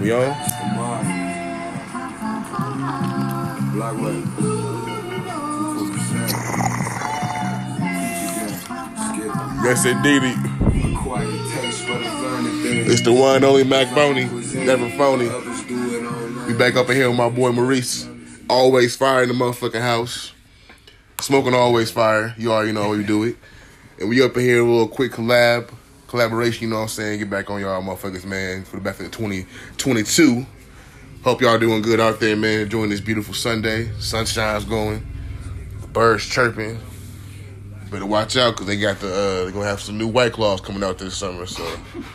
We on? Black Web. Yes, indeed. It's the one and only Mac Boney, never phony. We back up in here with my boy Maurice. Always fire in the motherfucking house. Smoking always fire. You already know how we do it. And we up in here with a little quick collaboration, you know what I'm saying? Get back on y'all motherfuckers, man, for the back of 2022. Hope y'all doing good out there, man. Enjoying this beautiful Sunday. Sunshine's going. Birds chirping. Better watch out because they're gonna have some new White Claws coming out this summer, so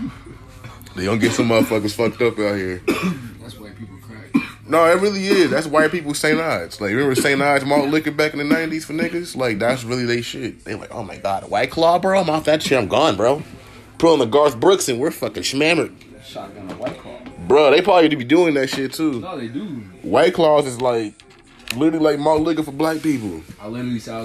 they gonna get some motherfuckers fucked up out here. That's white people crack. No, it really is. That's white people St. Ides. Like, remember St. Ides malt liquor back in the 90s for niggas? Like, that's really they shit. They like, oh my God, a White Claw, bro? I'm off that shit. I'm gone, bro. Put on the Garth Brooks and we're fucking schmammered. Shotgun a White Claw. Bro, they probably be doing that shit too. No, they do. White Claws is like, literally like malt liquor for black people. I literally saw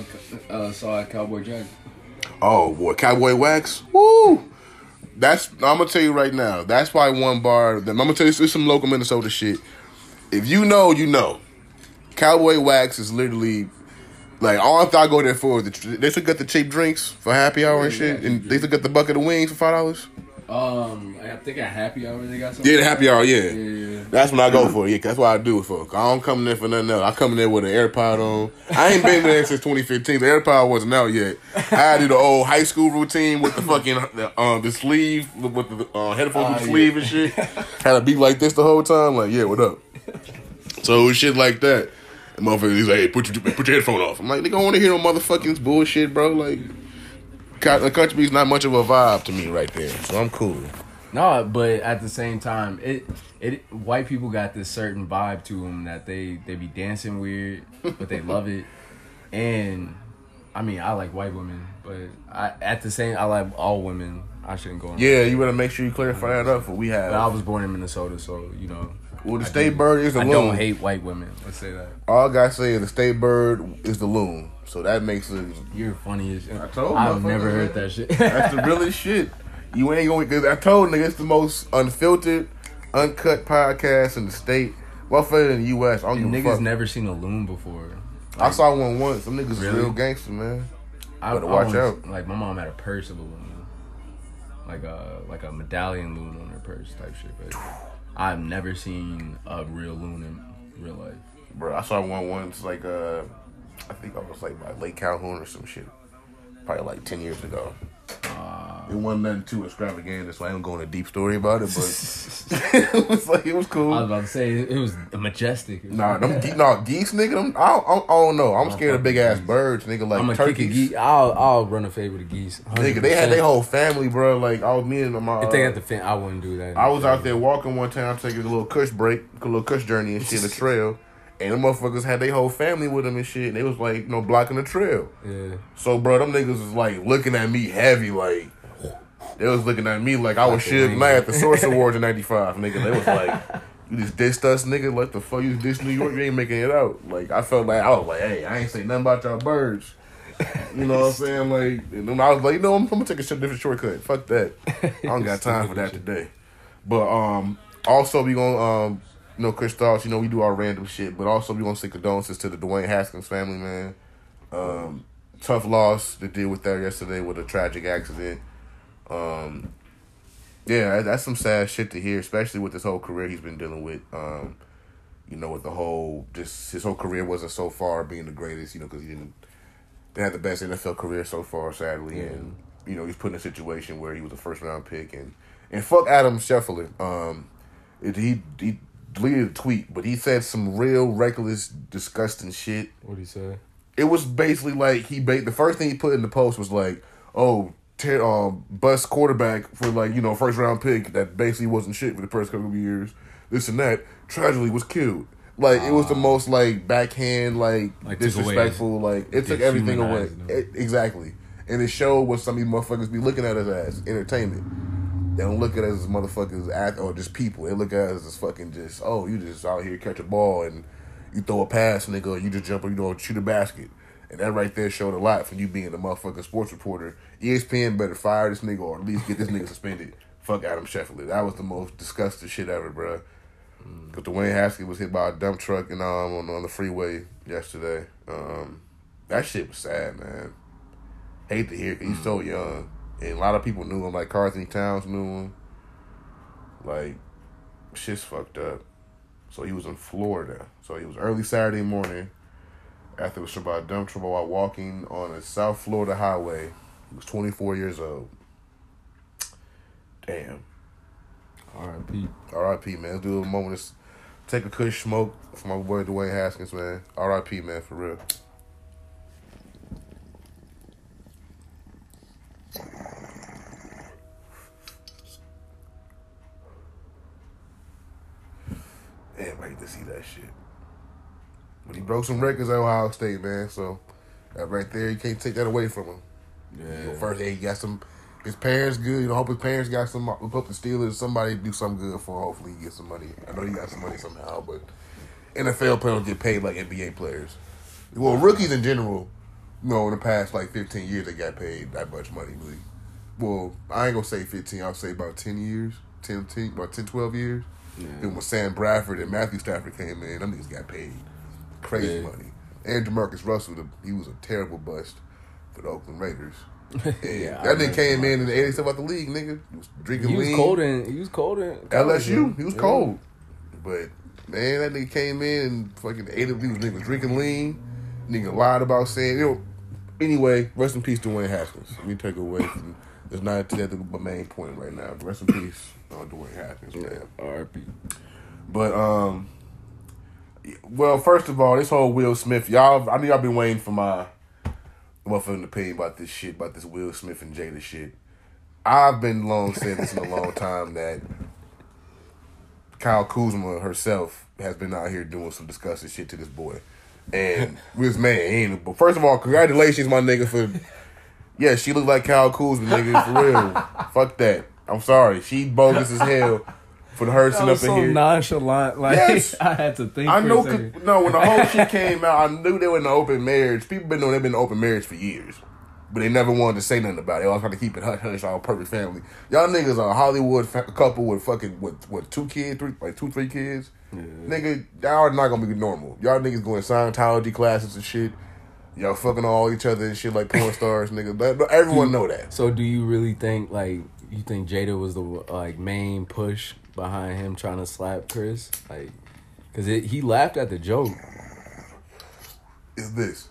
a Cowboy Jack. Oh, boy. Cowboy Wax? Woo! I'm going to tell you right now. That's probably one bar. I'm going to tell you, this is some local Minnesota shit. If you know, you know. Cowboy Wax is literally, like, all I thought I go there for, they still got the cheap drinks for happy hour and shit, and they still got the bucket of wings for $5. I think at happy hour they got something. Yeah, the happy hour, yeah. Yeah. That's what I go for, yeah, that's what I do it for. I don't come in there for nothing else. I come in there with an AirPod on. I ain't been there since 2015. The AirPod wasn't out yet. I had to do the old high school routine with the fucking, the sleeve, with the headphones with the sleeve and shit. Had to be like this the whole time, like, yeah, what up? So shit like that. The motherfucker, he's like, hey, put your headphone off. I'm like, they don't want to hear no motherfucking bullshit, bro. Like, the country's not much of a vibe to me right there, so I'm cool. No, but at the same time, it white people got this certain vibe to them that they be dancing weird, but they love it. And I mean, I like white women, but I like all women. I shouldn't go on. Yeah, you better make sure you clarify that up. For we have. But I was born in Minnesota, so you know. Well, the state bird is the loon. I don't hate white women. Let's say that. All I gotta say is the state bird is the loon. So that makes it. You're funny as shit. I've never heard that shit. That's the realest shit. You ain't going because I told niggas it's the most unfiltered, uncut podcast in the state. Well, for in the U.S. I don't give a fuck. Niggas never seen a loon before. I saw one once. Some niggas really? is real gangster, man. Better watch out. Like my mom had a purse of a loon, like a medallion loon on her purse type shit. But I've never seen a real loon in real life. Bro, I saw one once, like, I think I was like by Lake Calhoun or some shit. Probably like 10 years ago. It wasn't nothing too extravagant, so I ain't going to a deep story about it, but it was cool. I was about to say, it was majestic. Nah, geese, nigga, I don't know. I'm scared of big ass birds, nigga, like I'm turkeys. I'll run a fade with the geese. 100%. Nigga, they had their whole family, bro. Like, I was me and my. If they had the fin, I wouldn't do that. I was out there walking one time, taking a little kush break, a little kush journey and shit, the trail. And the motherfuckers had their whole family with them and shit. And they was like, blocking the trail. Yeah. So, bro, them niggas was like looking at me heavy, like. They was looking at me like I was Suge Knight at the Source Awards in '95, nigga. They was like, you just dissed us, nigga. What the fuck you dissed New York? You ain't making it out. Like, I was like, hey, I ain't say nothing about y'all birds. You know what I'm saying? Like, and I was like, I'm gonna take a different shortcut. Fuck that. I don't got time for that today. But also we gonna Chris Thoughts, we do our random shit, but also we gonna say condolences to the Dwayne Haskins family, man. Tough loss to deal with that yesterday with a tragic accident. Yeah, that's some sad shit to hear, especially with this whole career he's been dealing with. With the whole, just his whole career wasn't so far being the greatest, because he didn't have the best NFL career so far, sadly. Yeah. And, he's put in a situation where he was a first round pick and fuck Adam Scheffler. He deleted a tweet, but he said some real reckless, disgusting shit. What'd he say? It was basically like the first thing he put in the post was like, bust quarterback for first round pick that basically wasn't shit for the first couple of years. This and that tragically was killed. Like it was the most backhand disrespectful. It took everything away. Exactly. And it showed what some of these motherfuckers be looking at us as entertainment. They don't look at us as motherfuckers or just people. They look at us as fucking just you just out here catch a ball and you throw a pass, nigga, or you just jump or shoot a basket. And that right there showed a lot from you being a motherfucking sports reporter. ESPN better fire this nigga or at least get this nigga suspended. Fuck Adam Scheffler. That was the most disgusting shit ever, bro. Because Dwayne Haskins was hit by a dump truck and on the freeway yesterday. That shit was sad, man. Hate to hear it 'cause he's so young. And a lot of people knew him, like Carson Towns knew him. Like, shit's fucked up. So he was in Florida. So he was early Saturday morning after it was hit by a dump truck while walking on a South Florida highway. He was 24 years old. Damn. R.I.P. R.I.P. man. Let's do a little moment. Let's take a kush smoke for my boy Dwayne Haskins, man. R.I.P. man, for real. Damn, I hate to see that shit. But he broke some records at Ohio State, man. So that right there, you can't take that away from him. Yeah. First, he got some. His parents good. You know, hope his parents got some. Hope the Steelers, somebody do something good for him. Hopefully, he gets some money. I know he got some money somehow, but NFL players don't get paid like NBA players. Well, rookies in general, you know, in the past like 15 years, they got paid that much money. Really. Well, I ain't gonna say 15. I'll say about 10 years, 12 years. Yeah. Then when Sam Bradford and Matthew Stafford came in, them niggas got paid crazy money. And DeMarcus Russell, he was a terrible bust for the Oakland Raiders. Yeah, that nigga came in the 80s about the league, nigga. He was drinking lean. He was cold in LSU. He was cold. But, man, that nigga came in and fucking ate it. Nigga was drinking lean. Nigga lied about saying, you know. Anyway, rest in peace to Dwayne Haskins. Let me take away from, it's not to that my main point right now. Rest in peace on Dwayne Haskins, man. R.I.P. But, well, first of all, this whole Will Smith, y'all, I know y'all been waiting for my motherfucking opinion about this shit, about this Will Smith and Jada shit. I've been saying this in a long time that Kyle Kuzma herself has been out here doing some disgusting shit to this boy. And Will's man, but first of all, congratulations, my nigga, for yeah, she looked like Kyle Kuzma, nigga, for real. Fuck that. I'm sorry. She bogus as hell. For her sitting up in so here, nonchalant. Like yes. I had to think. I for know. a second. No, when the whole shit came out, I knew they were in an open marriage. People been knowing they've been in open marriage for years, but they never wanted to say nothing about it. They always trying to keep it hush hush. All perfect family. Y'all niggas are a Hollywood couple with fucking with 2 kids, 3 kids. Yeah. Nigga, y'all are not gonna be normal. Y'all niggas going Scientology classes and shit. Y'all fucking all each other and shit like porn stars, nigga. Everyone know that. So do you really think you think Jada was the main push behind him trying to slap Chris? Like, because he laughed at the joke. Is this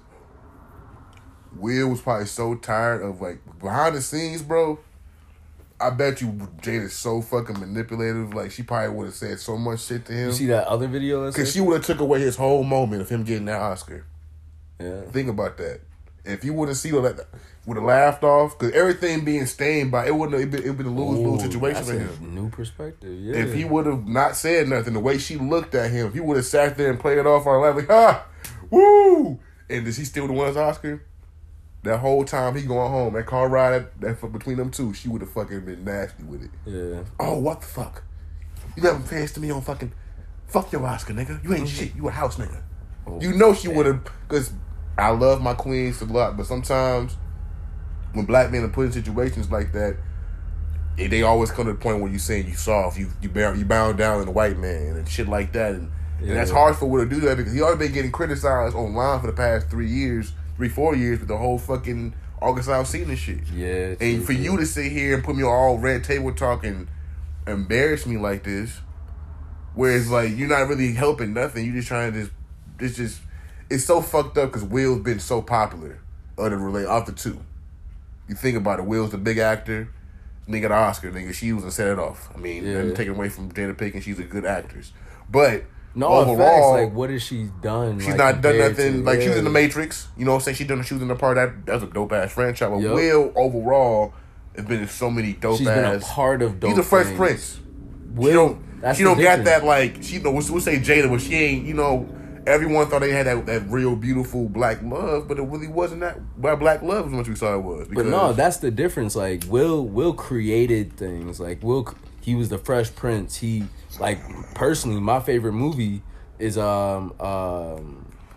Will was probably so tired of behind the scenes, bro. I bet you Jada's so fucking manipulative. Like, she probably would have said so much shit to him. You see that other video? Because she would have took away his whole moment of him getting that Oscar. Yeah. Think about that. If you would have seen that, would have laughed off, because everything being stained by it wouldn't have been a lose situation for him. That's a new perspective. Yeah. If he would have not said nothing, the way she looked at him, if he would have sat there and played it off on her lap like, ha, woo, and is he still the one's Oscar? That whole time he going home, that car ride that between them two, she would have fucking been nasty with it. Yeah. Oh, what the fuck? You never fast to me on fucking fuck your Oscar, nigga. You ain't shit. You a house nigga. Oh, you know she would have, because I love my queens a lot, but sometimes when black men are put in situations like that, they always come to the point where you saying you soft, you bound down in a white man and shit like that, and that's hard for Will to do that because he already been getting criticized online for the past 4 years with the whole fucking August Alsina shit. Yeah. And for you to sit here and put me on all red table talk and embarrass me like this, whereas like you're not really helping nothing, you just trying to it's so fucked up because Will's been so popular of the two. You think about it, Will's the big actor, nigga the Oscar, nigga, she was to set it off. I mean, nothing taken away from Jada Pinkett, she's a good actress. But overall, facts, what has she done? She's not done nothing. She was in The Matrix. You know what I'm saying? She was in the part that's a dope ass franchise. But Will overall has been in so many dope She's ass. Been a part of dope. He's a Fresh Prince. Will, she don't got that we'll say Jada, but she ain't. Everyone thought they had that real beautiful black love, but it really wasn't that black love as much as we saw it was. But no, that's the difference. Like Will created things. Like he was the Fresh Prince. He personally, my favorite movie is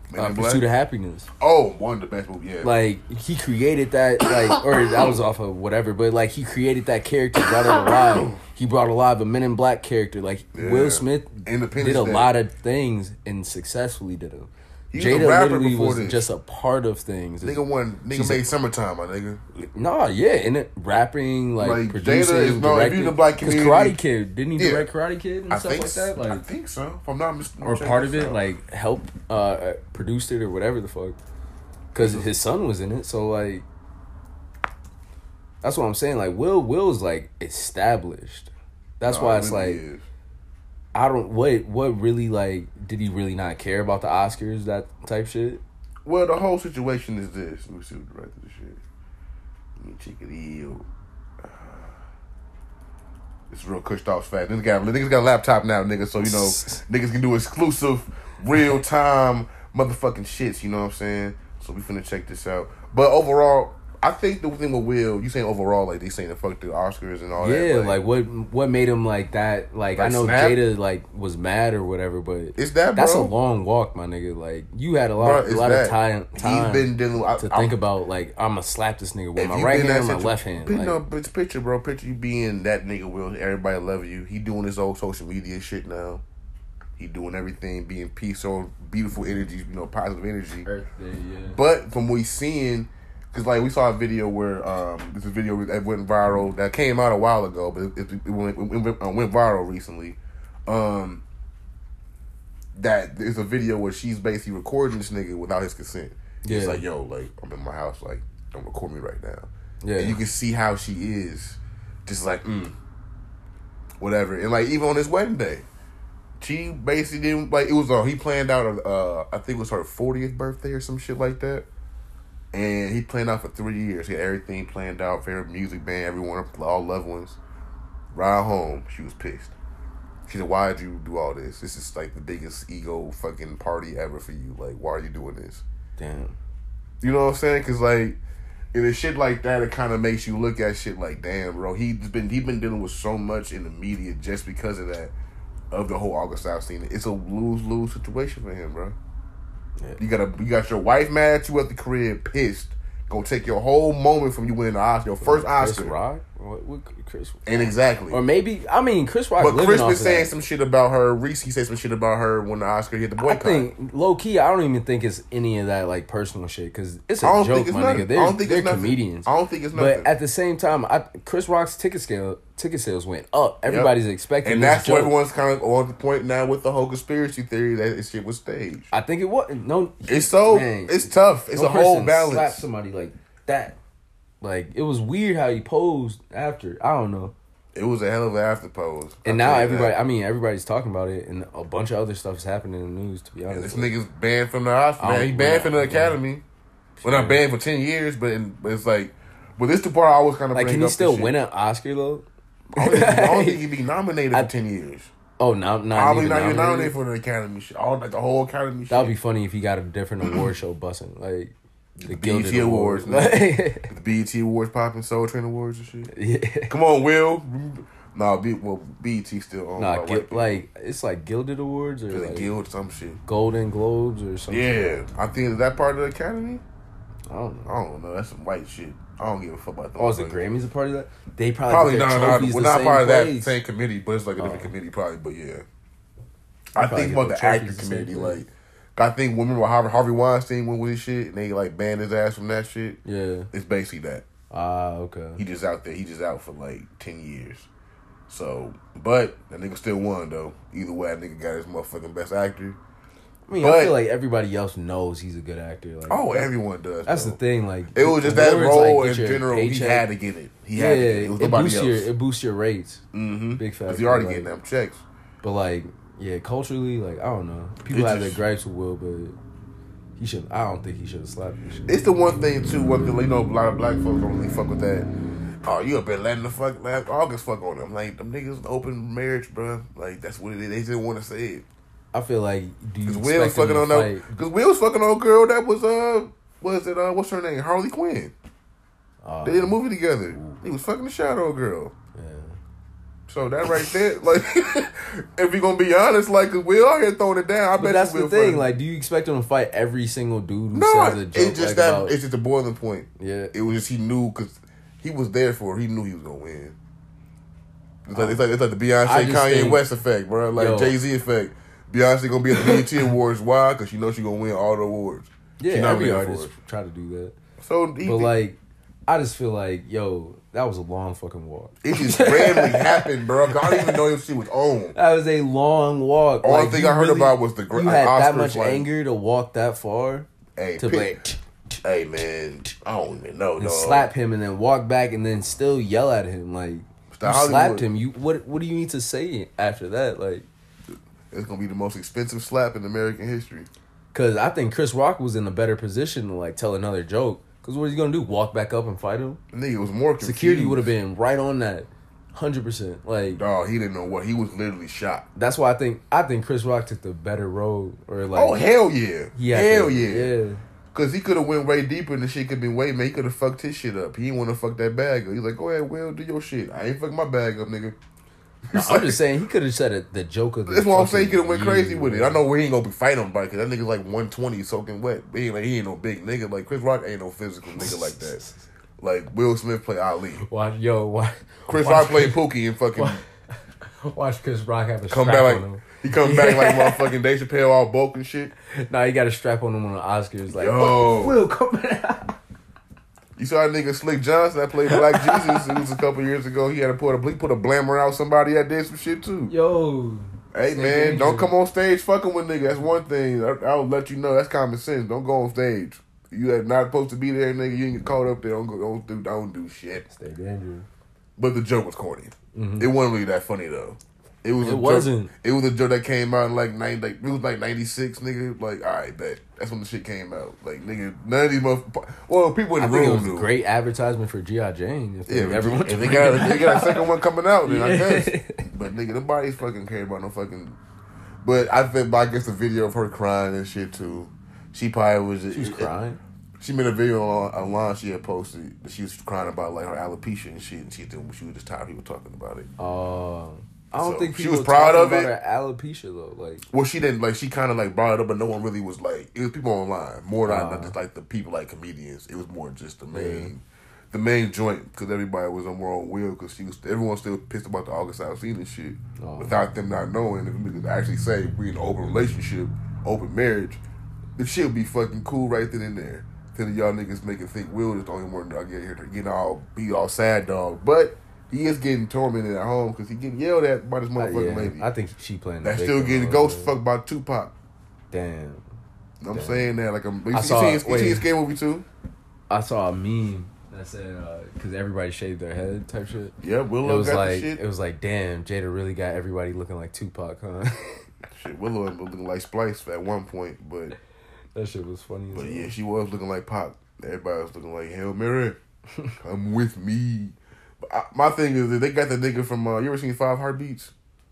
Men in Black? Pursuit of Happiness. Oh, one of the best movies. Yeah. Like he created that, like, or that was off of whatever, but like he created that character, brought it alive. He brought alive a Men in Black character. Like Will Smith did a lot of things and successfully did them. Jada literally was just a part of things. Nigga made Summertime, my nigga. Nah, yeah, and it rapping, like producing, Jada is directing. the Black community. Karate Kid, didn't he direct Karate Kid and stuff like that? Like, I think so. If I'm not mistaken, or part of it, like helped produced it or whatever the fuck. Because his son was in it, so like, that's what I'm saying. Like Will's like established. That's why it's like. I don't what really, like, did he really not care about the Oscars, that type shit? Well, the whole situation is this. Let me see what the rest of the shit. Let me check it out. It's real cushed off fast. Niggas got a laptop now, nigga, so you know niggas can do exclusive real time motherfucking shits, you know what I'm saying? So we finna check this out. But overall, I think the thing with Will, you saying overall, like they saying the fuck the Oscars and all that. Yeah, like what made him like that? Like I know Snap? Jada like was mad or whatever, but it's that's a long walk, my nigga. Like you had a lot of time He's been dealing to think about. Like I'm gonna slap this nigga with my right hand or my left hand. It's picture, bro. Picture you being that nigga. Will everybody love you? He doing his old social media shit now. He doing everything, being peaceful, beautiful energy, you know, positive energy. Earth Day, yeah. But from what we seeing. Because, like, we saw a video where, this is a video that went viral, that came out a while ago, but it went viral recently. That there's a video where she's basically recording this nigga without his consent. Yeah. It's like, yo, like, I'm in my house, like, don't record me right now. Yeah. And you can see how she is, just like, whatever. And, like, even on his wedding day, she basically didn't, like, it was, he planned out, I think it was her 40th birthday or some shit like that. And he planned out for 3 years. He had everything planned out, favorite music band, everyone, all loved ones. Ride home, she was pissed. She said, why did you do all this? This is like the biggest ego fucking party ever for you. Like, why are you doing this? Damn. You know what I'm saying? Because, like, in a shit like that, it kind of makes you look at shit like, damn, bro. He been dealing with so much in the media just because of that, of the whole August Alsina. It's a lose-lose situation for him, bro. Yeah. You got your wife mad at you at the crib, pissed. Gonna take your whole moment from you winning the Oscar, your first Oscar. Chris Rock? What Chris? And exactly. Or maybe, I mean, Chris Rock. But Chris been saying some shit about her. Reese, he said some shit about her when the Oscar hit the boycott. I think, low key, I don't even think it's any of that, like, personal shit, because it's a joke, my nigga. They're comedians. I don't think it's nothing. But at the same time, Chris Rock's ticket sales went up. Everybody's expecting and this that's joke. what everyone's kind of on the point now with the whole conspiracy theory that this shit was staged. I think it was. No. It's it's tough. It's a whole balance. Slap somebody like that. Like, it was weird how he posed after. I don't know. It was a hell of an after pose. And now everybody's talking about it, and a bunch of other stuff is happening in the news, to be honest. This nigga's banned from the Oscar, man. He banned from the Academy. Well, not banned for 10 years, but it's like, but this the part I always kind of like, can he still win an Oscar, though? I don't think he'd be nominated for 10 years. Oh, not probably not even nominated for the Academy shit. The whole Academy shit. That would be funny if he got a different award show busting, like the BET Awards. The BET Awards popping, Soul Train Awards and shit. Yeah. Come on, Will. Nah, BET still on. Nah, like it's like Gilded Awards or like Guild some shit. Golden Globes or something. Yeah, I think is that part of the Academy. I don't know. That's some white shit. I don't give a fuck about that. Oh, is the Grammys a part of that? They probably not part of that same committee, but it's like a different committee, probably. But yeah, I think about the actor committee. Like, I think remember Harvey Weinstein went with his shit and they like banned his ass from that shit. Yeah, it's basically that. Okay. He just out there. He just out for like 10 years. So, but that nigga still won though. Either way, that nigga got his motherfucking best actor. I mean, I feel like everybody else knows he's a good actor. Like, everyone does. That's the thing. Like, it was just that role in general. He had to get it. He had to get it. It was nobody else. It boosts your rates. Mm-hmm. Big factor. Because he already getting them checks. But like, yeah, culturally, like, I don't know. People have their gripes with Will, but he should. I don't think he should have slapped him. It's the one thing too. One thing, you know, a lot of black folks don't really fuck with that. Oh, you up there letting the fuck August fuck on them? Like, them niggas open marriage, bro. Like, that's what it is. They just want to say it. I feel like because Will was fucking on a girl that was what's her name, Harley Quinn. They did a movie together. He was fucking the Shadow girl. Yeah, So that right there, like, if we gonna be honest, like, 'cause we all here throwing it down. I But bet that's you the will thing. fight. Like, do you expect him to fight every single dude who No, says a joke? it's just like, that about, it's just a boiling point. Yeah. It was just he knew because he was there for it. He knew he was gonna win. It's like the Beyonce I just Kanye think- West effect, bro. Like Yo. Jay-Z effect. Beyonce gonna be at the BET Awards. Why? Because she knows she gonna win all the awards. Yeah, She not every there artist for it. try to do that. So But like, I just feel like, yo, that was a long fucking walk. it just randomly happened, bro. I don't even know if she was on. That was a long walk. Only Like, thing you I heard really- about was the you had Oscars, that much like, anger to walk that far Hey, to pick- hey man, I don't even know. and Dog. slap him and then walk back and then still yell at him like The you Hollywood- slapped him. You what do you need to say after that? Like, It's gonna be the most expensive slap in American history. because I think Chris Rock was in a better position to like tell another joke. Because what is he gonna do? Walk back up and fight him? The nigga was more confused. Security would have been right on that, 100%. Like, Dog, he didn't know what. He was literally shocked. that's why I think Chris Rock took the better road. Or like, Oh hell yeah, he had hell to- yeah. Cause he could have went way deeper and the shit could have been way, man. He could have fucked his shit up. He didn't want to fuck that bag up. He's like, go ahead, Will, do your shit. I ain't fucking my bag up, nigga. No, I'm just saying he could have said it, the joke of the. That's why I'm saying he fucking could have went year, crazy with it. I bro. know we ain't gonna be fighting him, because that nigga's like 120 soaking wet. He ain't no big nigga. Like Chris Rock ain't no physical nigga like that. Like Will Smith play Ali. Watch, Chris Rock play Pookie and fucking Watch Chris Rock have a come strap back on like him. he come back like motherfucking Dave Chappelle all bulk and shit. Nah, he got a strap on him on the Oscars. Like, Yo. Will, come back. You saw that nigga Slick Johnson that played Black Jesus. It was a couple years ago. He had to put a blammer out somebody that did some shit too. Yo. Hey Stay man, dangerous. don't come on stage fucking with nigga. That's one thing. I'll let you know. That's common sense. Don't go on stage. You are not supposed to be there, nigga. You ain't get caught up there. Don't do shit. Stay dangerous. But the joke was corny. It wasn't really that funny though. It was. It wasn't. It was a joke that came out in like it was like 96, nigga. Like, all right, bet. That's when the shit came out. Like, nigga, none of these motherfuckers. Well, people in I the think it room was knew. great advertisement for G.I. Jane. If Yeah, everyone if they got a second one coming out, then I Yeah. guess. But nigga, nobody's fucking care about no fucking. But I guess the video of her crying and shit too. She probably was. She was crying. She made a video online she had posted that she was crying about like her alopecia and shit, and she was just tired of people talking about it. I don't So, think she people was proud talking of about it. her alopecia though. Like, Well, she didn't like. She kind of like brought it up, but no one really was like. It was people online more than not just like the people like comedians. It was more just the main joint because everybody was on more on Will because everyone still pissed about the August Alsina shit without them not knowing. If niggas actually say we in an open relationship, open marriage, the shit would be fucking cool right then and there. Till y'all niggas make it think Will is the only one that get here to be all sad dog, but. He is getting tormented at home because he getting yelled at by this motherfucking lady. I think she playing. That's the still victim getting role, ghost man. fucked by Tupac. Damn. I'm saying that like you I see saw- his scary movie too. I saw a meme that said because everybody shaved their head type shit. Yeah, Willow got the shit. It was like, damn, Jada really got everybody looking like Tupac, huh? Shit, Willow was looking like Splice at one point, but That shit was funny. as hell. yeah, she was looking like Pac. Everybody was looking like Hail Mary, come with me. But my thing is that they got the nigga from. You ever seen Five Heartbeats?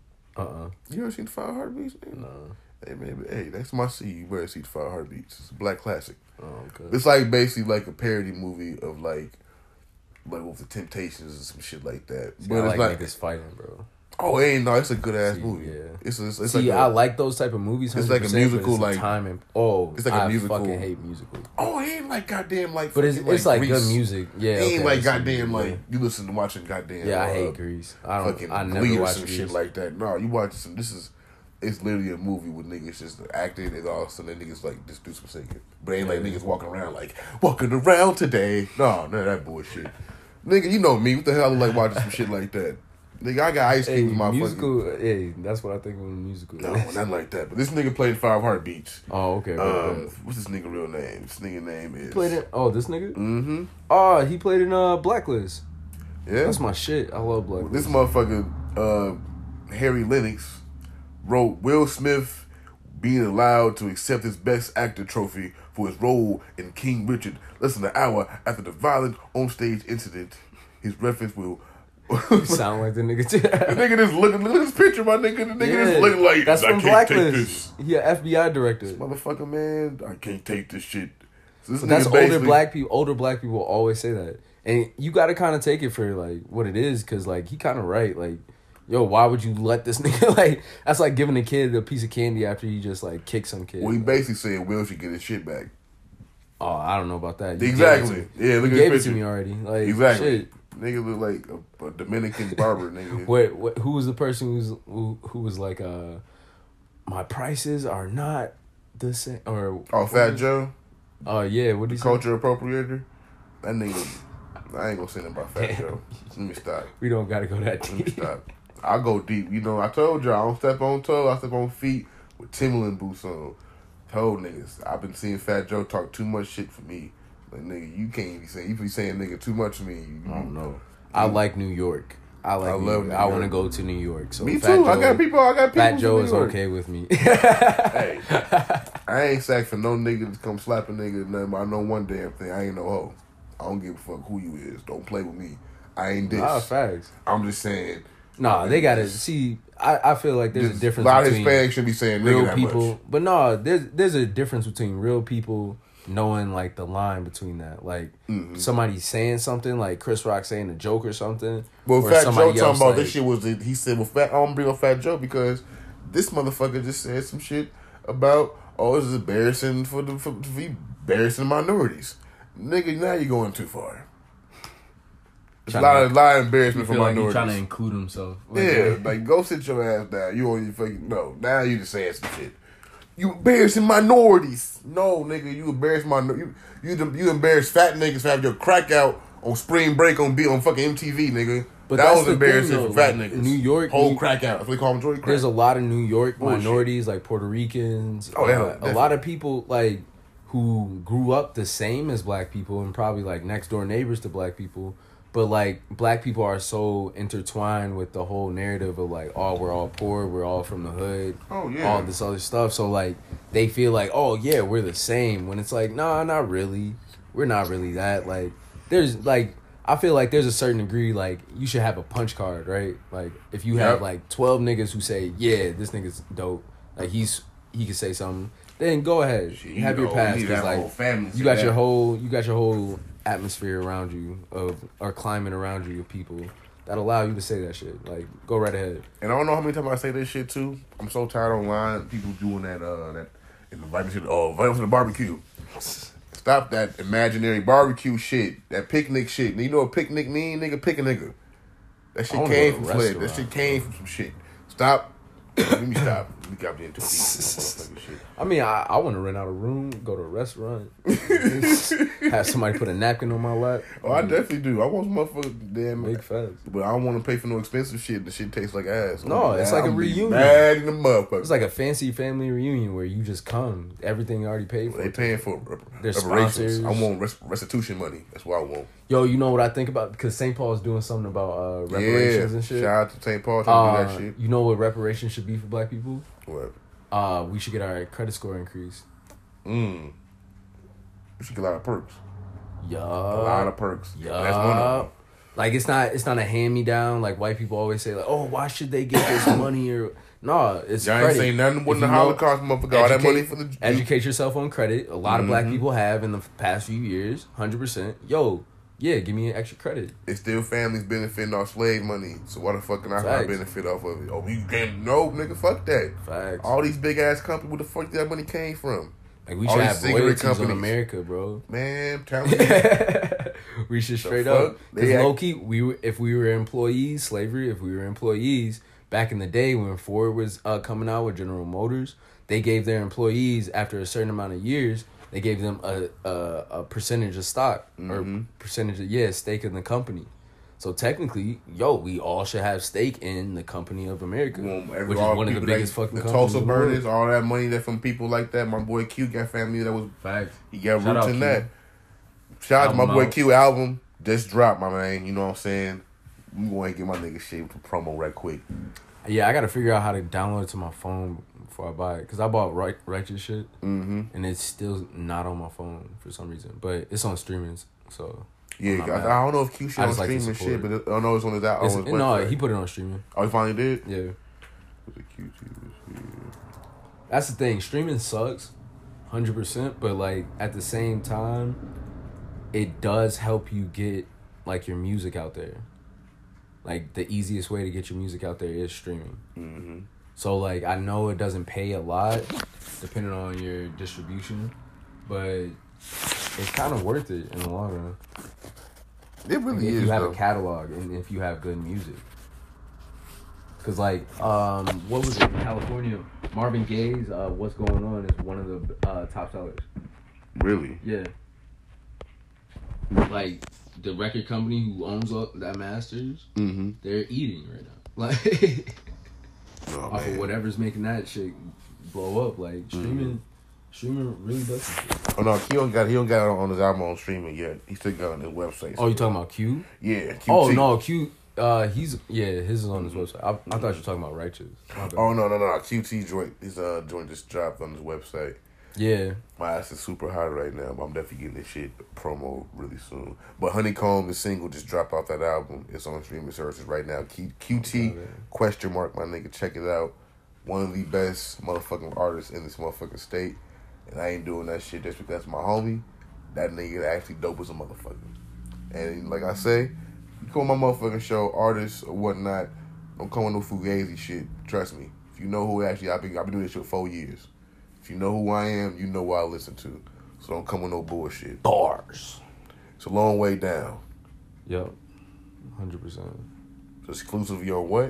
You ever seen Five Heartbeats? Man? No. Hey man, hey, that's my C. You better see Five Heartbeats. It's a black classic. Oh, okay. It's like basically like a parody movie of like with the Temptations and some shit like that. See, But I it's like not. niggas fighting, bro. Oh, it ain't no. It's a good ass See, movie. yeah. It's See, like I like those type of movies. It's like a 100%, musical, but it's like- time and it's like a I musical. fucking hate musicals. Oh, it ain't like goddamn like. But it's like Grease. good music. Yeah, It ain't okay, like I see. goddamn Yeah. like you listen to watching goddamn. Yeah, I hate Grease. Fucking I Glee never or watched some Grease. shit like that. No, you watch some. It's literally a movie with niggas just acting and all of a sudden niggas like just do some singing. But it ain't like niggas walking around like walking around today. No, none of that bullshit. Nigga, you know me. What the hell I look like watching some shit like that? Nigga, I got Ice Hey, Cube in my musical. Hey, that's what I think of a musical. fucking. No, nothing like that. But this nigga played Five Heartbeats. Oh, okay. What's this nigga real name? This nigga name is. Played in. Oh, this nigga. Mm-hmm. Oh, he played in Blacklist. Yeah. That's my shit. I love Blacklist. This motherfucker, Harry Lennox, wrote Will Smith being allowed to accept his Best Actor trophy for his role in King Richard less than an hour after the violent onstage incident. His reference will. You sound like the nigga too. The nigga just look at this picture, my nigga. The nigga just looking like that's I from can't take Blacklist. this. He an FBI director. Motherfucker, man, I can't take this shit. So this But nigga that's basically- older black people always say that, and you got to kind of take it for like what it is, because like he kind of right. Like yo, why would you let this nigga, like, that's like giving a kid a piece of candy after you just, like, kick some kid. Well, he basically said Will should get his shit back. Oh, I don't know about that. You Exactly. Yeah, look you at gave his it to picture. me already. Like, Exactly. shit. Nigga look like a Dominican barber, nigga. What, who was the person who was like, my prices are not the same, or... Oh, Fat Joe? Oh, yeah, what did he say? Culture appropriator? That nigga, I ain't gonna say nothing about Fat Damn. Joe. Let me stop. We don't gotta go that Let me deep. stop. I go deep. You know, I told y'all, I don't step on toes, I step on feet with Timberland boots on. Told niggas, I've been seeing Fat Joe talk too much shit for me. Like, nigga, you can't be saying, you be saying nigga too much to me. I don't know. I like New York. I love New York. New I want to York. go to New York. So Me Fat too. Joe, I got people Fat Joe from is New York. okay with me. Hey, I ain't sack for no nigga to come slap a nigga nothing about no one damn thing. I ain't no hoe. I don't give a fuck who you is. Don't play with me. I ain't this. Nah, facts. I'm just saying. Nah, they gotta see. I feel like there's a difference A lot of between Hispanics should be saying nigga real that people, much. but no, there's a difference between real people knowing like the line between that, like somebody saying something, like Chris Rock saying a joke or something. Well, or Fat Joe somebody talking else, about like, this shit was he said, well, I'm gonna bring up Fat Joe because this motherfucker just said some shit about this is embarrassing for embarrassing minorities. Nigga, now you're going too far. It's a lot of embarrassment for feel like he's minorities. trying to include himself. Yeah, like go sit your ass down. You on your fucking no. Now you just saying some shit. You embarrassing minorities. No, nigga, you embarrass you embarrass fat niggas for having your crack out on spring break on fucking MTV, nigga. But that that's was the embarrassing thing, though, for fat like, niggas. New York, whole crack out. That's what they call them, Jordy crack. There's a lot of New York Bullshit. minorities, like Puerto Ricans. Oh, yeah, a definitely. lot of people like who grew up the same as black people and probably like next door neighbors to black people. But like black people are so intertwined with the whole narrative of like, oh, we're all poor, we're all from the hood, Oh, yeah. all this other stuff. So like they feel like, oh yeah, we're the same. When it's like, nah, not really. We're not really that. Like there's like, I feel like there's a certain degree, like, you should have a punch card, right? Like, if you have, Yep. like, 12 niggas who say, yeah, this nigga's dope, like, he can say something, then go ahead. Shit, have you your know, pass, you need because, that like, whole family you say got that. your whole atmosphere around you, or climate around you of people that allow you to say that shit. Like, go right ahead. And I don't know how many times I say this shit too. I'm so tired online. People doing that invite me to the barbecue. Stop that imaginary barbecue shit. That picnic shit. You know what picnic mean, nigga? Pick a nigga. That shit I wanna came go from to a Fled. That restaurant, shit came from some shit. Stop. Let me stop. We got me into deep motherfucking shit. I mean, I want to rent out a room, go to a restaurant, have somebody put a napkin on my lap. Oh, I definitely do. I want some motherfucking damn. Big facts. But I don't want to pay for no expensive shit. The shit tastes like ass. No, it's like a I'm reunion. Mad in the motherfucker. It's like a fancy family reunion where you just come. Everything already paid for. They paying for There's reparations. sponsors. I want restitution money. That's what I want. Yo, you know what I think about? Because St. Paul's doing something about reparations and shit. Shout out to St. Paul trying to do that shit. You know what reparations should be for black people? What? We should get our credit score increased. You should get a lot of perks. Yeah. A lot of perks. Yeah. That's one of them. Like it's not a hand me down. Like white people always say, like, oh, why should they get this money? Or no, it's Y'all ain't credit. saying nothing when If the you know- Holocaust motherfucker. All that money for the educate yourself on credit. A lot of black people have in the past few years. 100%. Yo, yeah, give me an extra credit. It's still families benefiting off slave money. So why the fuck can I Facts. benefit off of it? Oh, you can't. No, nigga, fuck that. Facts. All these big ass companies, where the fuck that money came from? Like we all should these have cigarette royalties on companies. America, bro. Man, I'm telling you. We should straight fuck? up. They Because act- low key, if we were employees, slavery. If we were employees back in the day when Ford was coming out with General Motors, they gave their employees after a certain amount of years, they gave them a percentage of stock or percentage of stake in the company. So technically, we all should have stake in the company of America, which is All one of the people biggest that, fucking the companies. Tulsa in the world. burners, all that money that from people like that. My boy Q got family that was Facts. he got Shout roots out in Q. that. Shout out to my Album boy out. Q album just dropped, my man. You know what I'm saying? I'm going to get my nigga shit with the promo right quick. Yeah, I gotta figure out how to download it to my phone before I buy it. Because I bought Righteous shit, and it's still not on my phone for some reason. But it's on streamings, so... Yeah, I'm not I mad. don't know if Q shit I on just like to streaming shit, support but I know it's on his out. It's, On his no, website. he put it on streaming. Oh, he finally did? Yeah. Was it Q2 this year? That's the thing. Streaming sucks, 100%. But, like, at the same time, it does help you get, like, your music out there. like the easiest way to get your music out there is streaming. Mm-hmm. So like I know it doesn't pay a lot, depending on your distribution, but it's kind of worth it in the long run. It really if is. you have though. a catalog and if you have good music. Cause like, what was it in California? Marvin Gaye's "What's Going On" is one of the top sellers. Really? Yeah. Like the record company who owns that masters, Mm-hmm. they're eating right now. Like off of Man. whatever's making that shit blow up. Like streaming really does some shit. Oh no, he don't got it on his album on streaming yet. He still got it on his website. Oh, you talking about Q? Yeah. QT. Oh no, Q. His is on his website. I thought you were talking about Righteous. My bad. Oh no. QT joint. His joint just dropped on his website. Yeah. My ass is super hot right now, but I'm definitely getting this shit promo really soon. But Honeycomb, the single, just dropped off that album. It's on streaming services right now. QT, question mark, my nigga, check it out. One of the best motherfucking artists in this motherfucking state. And I ain't doing that shit just because my homie. That nigga actually dope as a motherfucker. And like I say, you come on my motherfucking show, artists or whatnot, don't come with no fugazi shit. Trust me. If you know who actually, I've been doing this shit for 4 years. If you know who I am, you know what I listen to. So don't come with no bullshit. Bars. It's a long way down. Yep. 100%. So exclusive your what?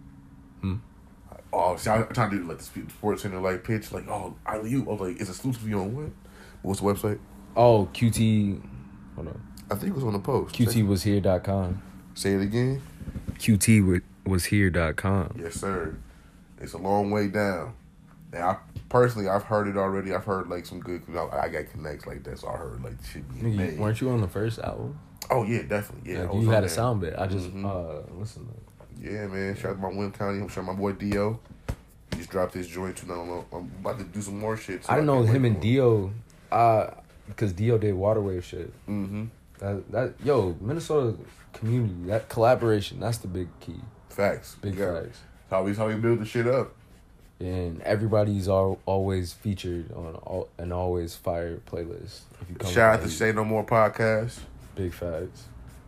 Oh, see, I'm trying to do like the Sports Center like pitch. Like, oh, I was like, it's exclusive on what? What's the website? Oh, QT. Hold on. I think it was on the post. QTwashere.com. Say it again. QTwashere.com. Yes, sir. It's a long way down. And I've heard it already. I've heard like some good. I got connects like that, so I heard like shit being made. Weren't you on the first album? Oh yeah, definitely. Yeah, Like, I was you on had a there. sound bit. I just listened to it. Yeah, man. Shout out to my Wynn County. Shout out my boy Dio. He just dropped his joint too. I'm about to do some more shit. So I didn't know can't him wait and for Dio, because Dio did Waterwave shit. Mm-hmm. Minnesota community, that collaboration, that's the big key. Facts. Big Yeah. facts. That's how we build the shit up. And everybody's always featured on an Always Fire playlist. If you come Shout out with to Say No More Podcast Big facts.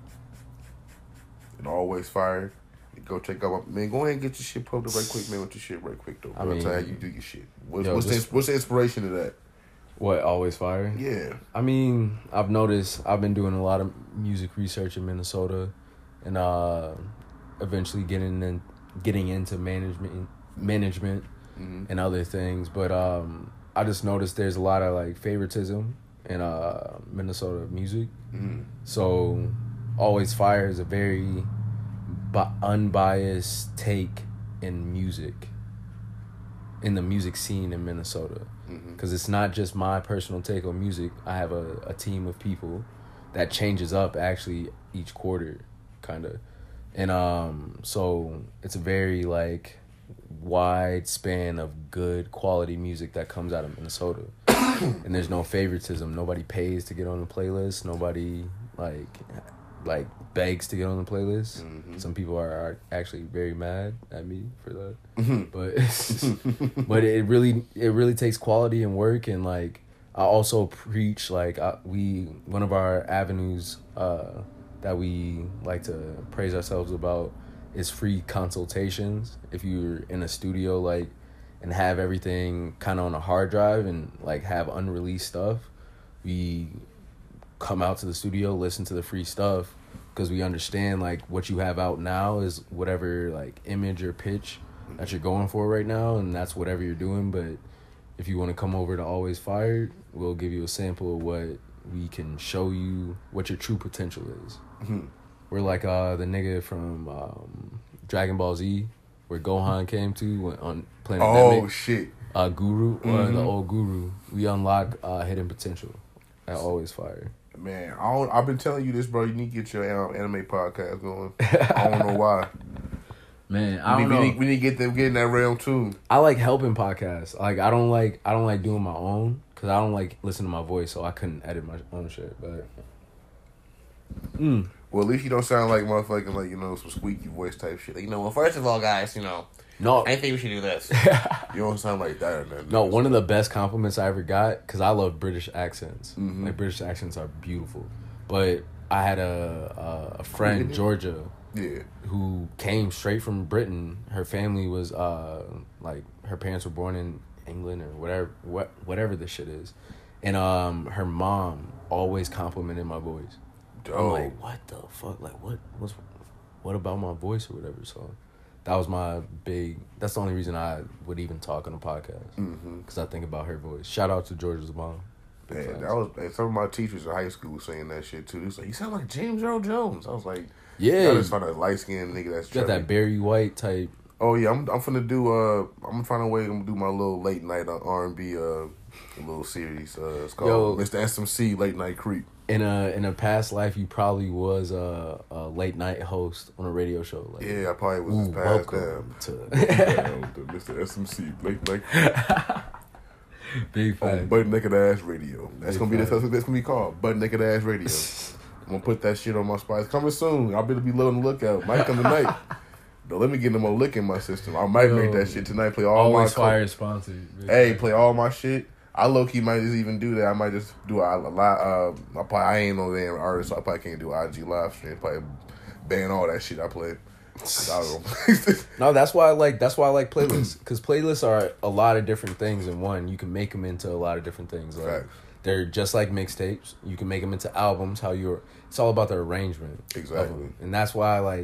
and Always Fire. Go check out my man. Go ahead and get your shit posted right quick, man. With your shit right quick though. I Bro. mean, Tell how you do your shit. yo, What's the inspiration of that? What, Always Fire? Yeah. I mean, I've noticed I've been doing a lot of music research in Minnesota, and eventually getting into management and other things. But I just noticed there's a lot of like favoritism in Minnesota music. So Always Fire is a very unbiased take in music, in the music scene in Minnesota. Because it's not just my personal take on music. I have a team of people that changes up actually each quarter, kind of. And so it's a very like wide span of good quality music that comes out of Minnesota. And there's no favoritism. Nobody pays to get on the playlist. Nobody like begs to get on the playlist. Some people are actually very mad at me for that. But it really takes quality and work. And like I also preach like one of our avenues that we like to praise ourselves about is free consultations. If you're in a studio like and have everything kind of on a hard drive and like have unreleased stuff, we come out to the studio, listen to the free stuff, because we understand like what you have out now is whatever like image or pitch that you're going for right now, and that's whatever you're doing. But if you want to come over to Always Fired, we'll give you a sample of what we can show you what your true potential is. We're like the nigga from Dragon Ball Z, where Gohan came to on Planet Namek. Oh shit. Guru, or the old Guru. We unlock hidden potential at Always Fire. Man, I've been telling you this, bro. You need to get your anime podcast going. I don't know why. Man, I don't know. We need to get in that realm too. I like helping podcasts. Like I don't like doing my own because I don't like listening to my voice, so I couldn't edit my own shit. But Well, at least you don't sound like motherfucking like some squeaky voice type shit. Like, well, first of all, guys, no, I think we should do this. You don't sound like that or nothing. No, one of the best compliments I ever got, because I love British accents. Like British accents are beautiful. But I had a friend, Georgia, Yeah. who came straight from Britain. Her family was like her parents were born in England or whatever this shit is, and her mom always complimented my voice. I'm like, what the fuck? Like, what about my voice or whatever? So that was that's the only reason I would even talk on a podcast. Because I think about her voice. Shout out to Georgia's mom. Man, some of my teachers in high school saying that shit too. It's like, you sound like James Earl Jones. I was like, yeah. I just found a light skinned nigga that's got that Barry White type. Oh yeah, I'm finna do I'm trying to wait. I'm gonna do my little late night R&B little series. It's called Mr. SMC Late Night Creep. In a past life, you probably was a late night host on a radio show. Like, yeah, I probably was just past to the Mr. SMC Late Night. Big fact. Butt Naked Ass Radio. That's gonna be called Butt Naked Ass Radio. I'm gonna put that shit on my spot. It's coming soon. I'll be on the lookout. Might come tonight. Don't let me get no more lick in my system. I might make that shit tonight. Play all Always my Fire sponsored. Hey, play all my shit. I low key might just even do that. I might just do a lot. I ain't no damn artist, so I probably can't do IG live stream. Probably ban all that shit I play. No, that's why I like playlists, because playlists are a lot of different things in one. You can make them into a lot of different things. Like, they're just like mixtapes. You can make them into albums. It's all about the arrangement. Exactly. And that's why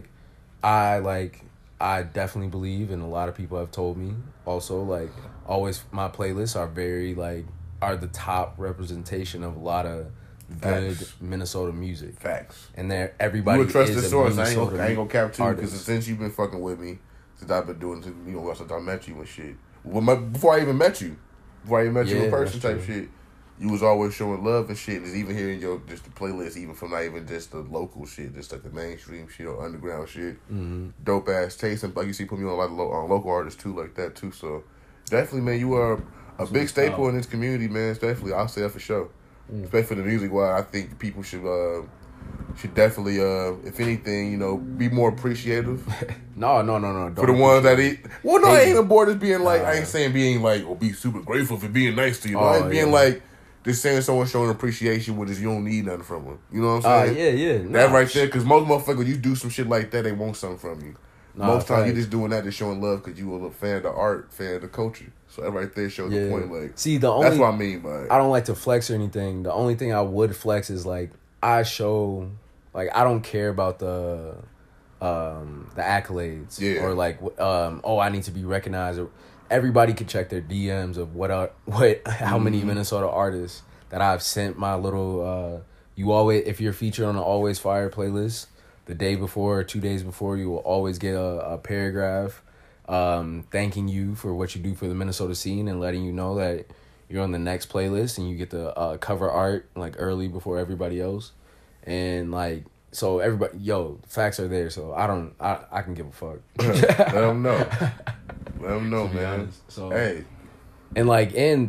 I definitely believe, and a lot of people have told me also, like, always my playlists are the top representation of a lot of good Minnesota music. Facts. And everybody you would trust is the a source. I Minnesota ain't gonna cap too, because artist. since you've been fucking with me, since I've been doing, since I met you and shit. Before I even met you in person type shit, you was always showing love and shit. Just even hearing just the playlist, even from not even just the local shit, just like the mainstream shit or underground shit. Dope ass taste, and like you see, put me on a lot of local artists too, like that too. So definitely, man, you are a big staple in this community, man. Definitely, I'll say that for sure. Especially for the music, I think people should definitely, if anything, be more appreciative. No. For the ones that I ain't aboard as being like, I ain't saying being like, or be super grateful for being nice to you. I ain't being like, just saying someone showing appreciation with just you don't need nothing from them. You know what I'm saying? Yeah. That right there, because most motherfuckers, you do some shit like that, they want something from you. Most times you just doing that, just showing love because you a fan of the art, fan of the culture. So that right there shows the point. Like, see, that's what I mean by it. I don't like to flex or anything. The only thing I would flex is like I show, like, I don't care about the accolades or like I need to be recognized. Everybody can check their DMs of how many Minnesota artists that I've sent my little. If you're featured on an Always Fire playlist, the day before or 2 days before, you will always get a paragraph thanking you for what you do for the Minnesota scene and letting you know that you're on the next playlist, and you get the cover art like early before everybody else. And like, so everybody, facts are there, so I can give a fuck. Let them know, man. So, hey. And like, in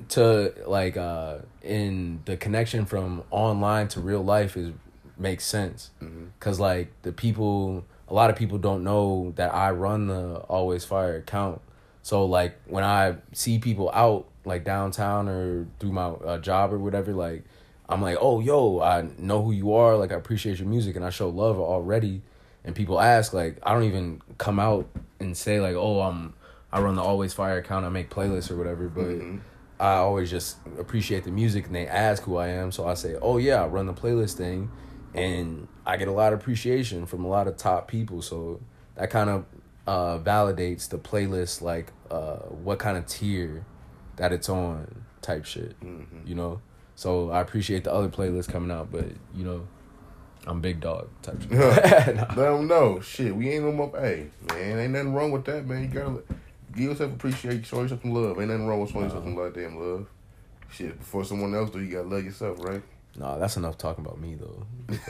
the connection from online to real life makes sense. Cause like a lot of people don't know that I run the Always Fire account. So like, when I see people out like downtown or through my job or whatever, like, I'm like, oh, I know who you are. Like, I appreciate your music, and I show love already. And people ask, like, I don't even come out and say like, I run the Always Fire account, I make playlists or whatever, but I always just appreciate the music, and they ask who I am. So I say, I run the playlist thing, and I get a lot of appreciation from a lot of top people. So that kind of validates the playlist, like what kind of tier that it's on type shit, So I appreciate the other playlists coming out, but I'm big dog type shit. Let them know. Shit, we ain't no more. Hey, man, ain't nothing wrong with that, man. You gotta give yourself appreciation, show yourself some love. Ain't nothing wrong with showing yourself some goddamn love. Shit, before someone else do, you gotta love yourself, right? Nah, that's enough talking about me though.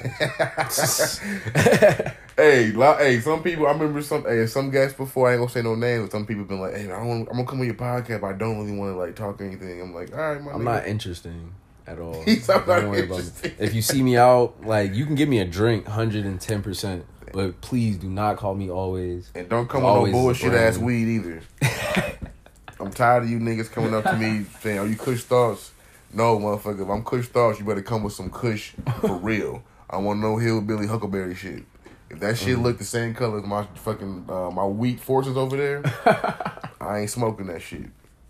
Hey, some people, I remember some guests before, I ain't gonna say no names, some people been like, hey, I'm gonna come on your podcast, but I don't really want to like talk or anything. I'm like, all right, I'm not interesting at all. Don't worry about it. If you see me out, like, you can give me a drink 110%, but please do not call me Always. And don't come with no bullshit ass weed either. I'm tired of you niggas coming up to me saying, "Are you Kush Thoughts?" No, motherfucker. If I'm Kush Thoughts, you better come with some Kush for real. I want no hillbilly huckleberry shit. If that shit look the same color as my fucking my wheat forces over there, I ain't smoking that shit.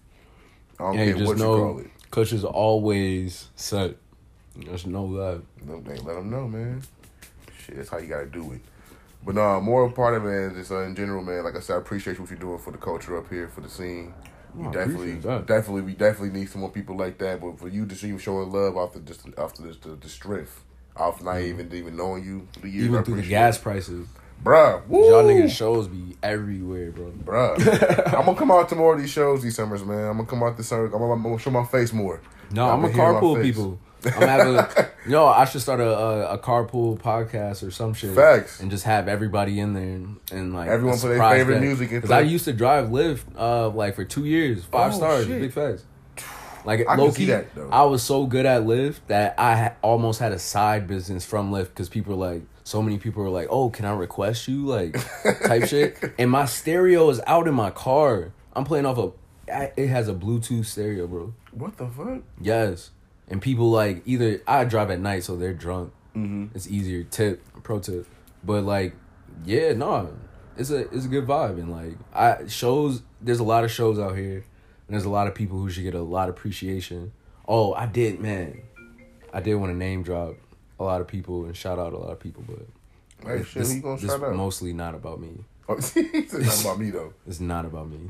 I don't care what you call it. Kush is always set. Just know that. Let them know, man. Shit, that's how you gotta do it. But no, more part of it, man, just in general, man. Like I said, I appreciate what you're doing for the culture up here, for the scene. We definitely need some more people like that. But for you to see you showing love after the strength, off not even knowing you for the years, even through the gas prices, bruh. Woo! Y'all niggas shows be everywhere, bro. Bruh, I'm gonna come out to more of these shows these summers, man. I'm gonna come out this summer. I'm gonna show my face more. No, I'm a carpool people. I'm having, I should start a carpool podcast or some shit. Facts. And just have everybody in there and like everyone play their favorite music. Because I used to drive Lyft like for 2 years, 5 stars, big facts. Like low key, I was so good at Lyft that I almost had a side business from Lyft because so many people were like, "Oh, can I request you?" Like type shit. And my stereo is out in my car. I'm playing off it has a Bluetooth stereo, bro. What the fuck? Yes. And people like either I drive at night, so they're drunk. Mm-hmm. It's easier. Pro tip. But like, yeah, no, it's a good vibe. And like there's a lot of shows out here, and there's a lot of people who should get a lot of appreciation. Oh, I did want to name drop a lot of people and shout out a lot of people, but hey, shit, who you gonna shout out? Mostly not about me. It's not about me though. It's not about me.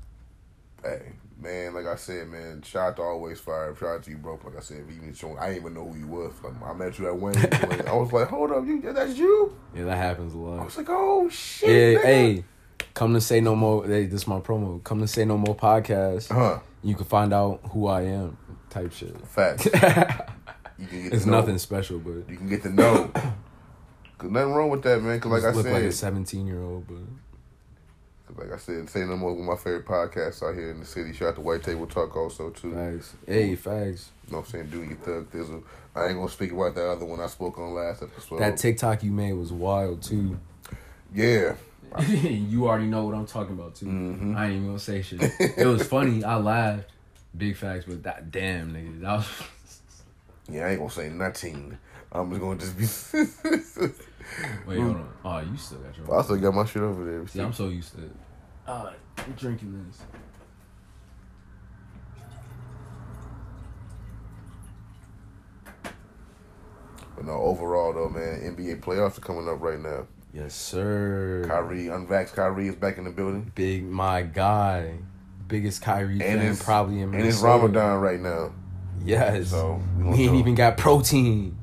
Hey. Man, like I said, man, shout out to Always Fire. Shout out to you, bro. Like I said, I didn't even know who you was. Like, I met you at Wayne. I was like, hold up, that's you? Yeah, that happens a lot. I was like, oh, shit, yeah, nigga. Hey, come to Say No More. Hey, this is my promo. Come to Say No More podcast. You can find out who I am type shit. Facts. It's nothing special, but you can get to know. Cause nothing wrong with that, man. Cause like I said, look like a 17-year-old, but like I said, Say No More is one of my favorite podcasts out here in the city. Shout out to White Table Talk also too. Facts. Hey, facts. You know what I'm saying? Doing your thug thizzle. I ain't gonna speak about that other one I spoke on last episode. That TikTok you made was wild too. Yeah. You already know what I'm talking about too. Mm-hmm. I ain't even gonna say shit. It was funny. I laughed. Big facts, but that damn nigga. That was yeah, I ain't gonna say nothing. I'm just gonna be Wait, hold on. Oh, you still got your... I still got my shit over there. See, I'm so used to it. I'm drinking this. But no, overall though, man, NBA playoffs are coming up right now. Yes, sir. Unvaxxed Kyrie is back in the building. My guy. Biggest Kyrie fan probably in Minnesota. And it's Ramadan right now. Yes. So we ain't even got protein.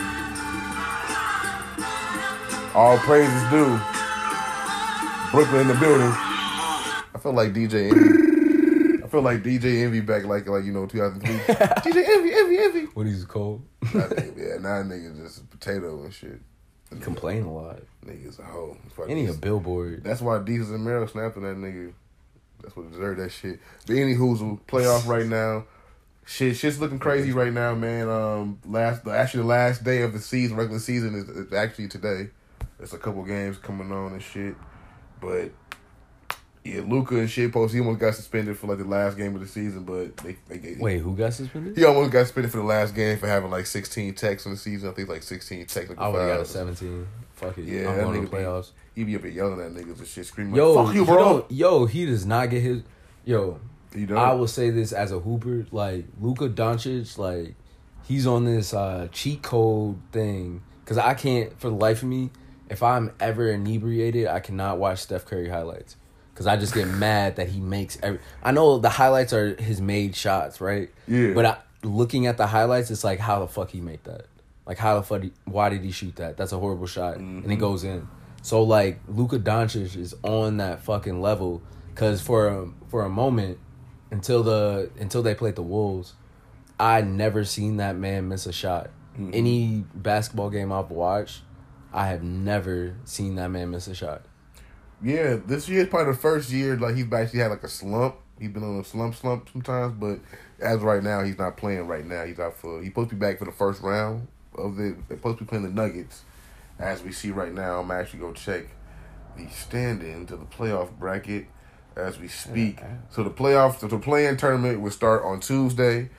All praises due. Brooklyn in the building. I feel like DJ Envy. I feel like DJ Envy back like 2003. DJ Envy. What he's called? Now nigga just potato and shit. He complain a lot. Nigga's a hoe. And he a billboard. That's why Desus and Mero snapped on that nigga. That's what deserved that shit. But anywho's playoff right now. Shit's looking crazy right now, man. The last day of the season, regular season, is actually today. There's a couple games coming on and shit. But, yeah, Luka and shit he almost got suspended for, the last game of the season, but they Wait, who got suspended? He almost got suspended for the last game for having, 16 techs in the season. I think, 16 technical fouls. I would have got a 17. Fuck it. Yeah, I'm going to the playoffs. He be up there yelling at niggas and shit, screaming fuck you, bro. He does not get his... I will say this as a hooper, Luka Doncic, he's on this cheat code thing. Because I can't, for the life of me, if I'm ever inebriated, I cannot watch Steph Curry highlights. Because I just get mad that he makes I know the highlights are his made shots, right? Yeah. But looking at the highlights, it's how the fuck he make that? How the fuck, why did he shoot that? That's a horrible shot. Mm-hmm. And it goes in. So, Luka Doncic is on that fucking level. Because for a moment... Until they played the Wolves, I never seen that man miss a shot. Mm-hmm. Any basketball game I've watched, I have never seen that man miss a shot. Yeah, this year is probably the first year he's actually had a slump. He's been on a slump sometimes, but as right now, he's not playing right now. He's supposed to be back for the first round of it. They're supposed to be playing the Nuggets. As we see right now, I'm actually going to check the stand-in to the playoff bracket as we speak. So the play-in tournament will start on Tuesday.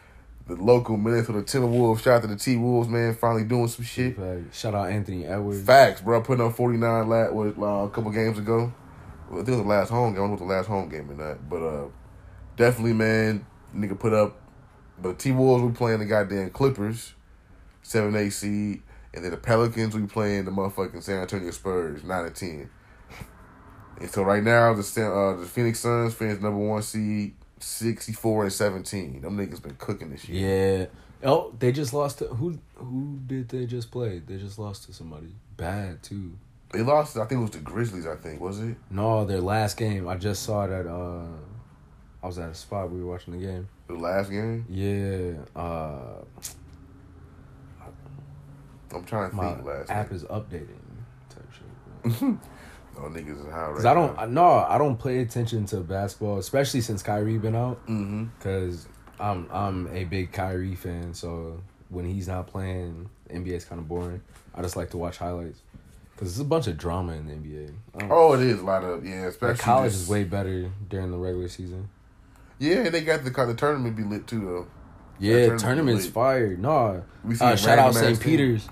the local Minnesota Timberwolves. Shout out to the T-Wolves, man. Finally doing some shit. Shout out Anthony Edwards. Facts, bro. Putting up 49 a couple games ago. Well, I think it was the last home game. I don't know what the last home game in that. But definitely, man, nigga put up. But T-Wolves, we playing the goddamn Clippers, 7-8 seed. And then the Pelicans, we playing the motherfucking San Antonio Spurs, 9-10. And so right now, the Phoenix Suns finished number 1 seed, 64-17. Them niggas been cooking this year. Yeah. Oh, they just lost to who did they just play? They just lost to somebody bad too. They lost. I think it was the Grizzlies. I think was it? No, their last game. I just saw that. I was at a spot. We were watching the game. The last game. Yeah. I'm trying to think. My Last app game. is updating type shit. No niggas is high right Cause I don't pay attention to basketball, especially since Kyrie been out. Mm-hmm. Cause I'm a big Kyrie fan, so when he's not playing, the NBA is kind of boring. I just like to watch highlights. Cause there's a bunch of drama in the NBA. Oh, it is a lot of especially like college is way better during the regular season. Yeah, and they got the tournament be lit too though. Yeah, tournament's fire. No, We see shout out St. Peter's.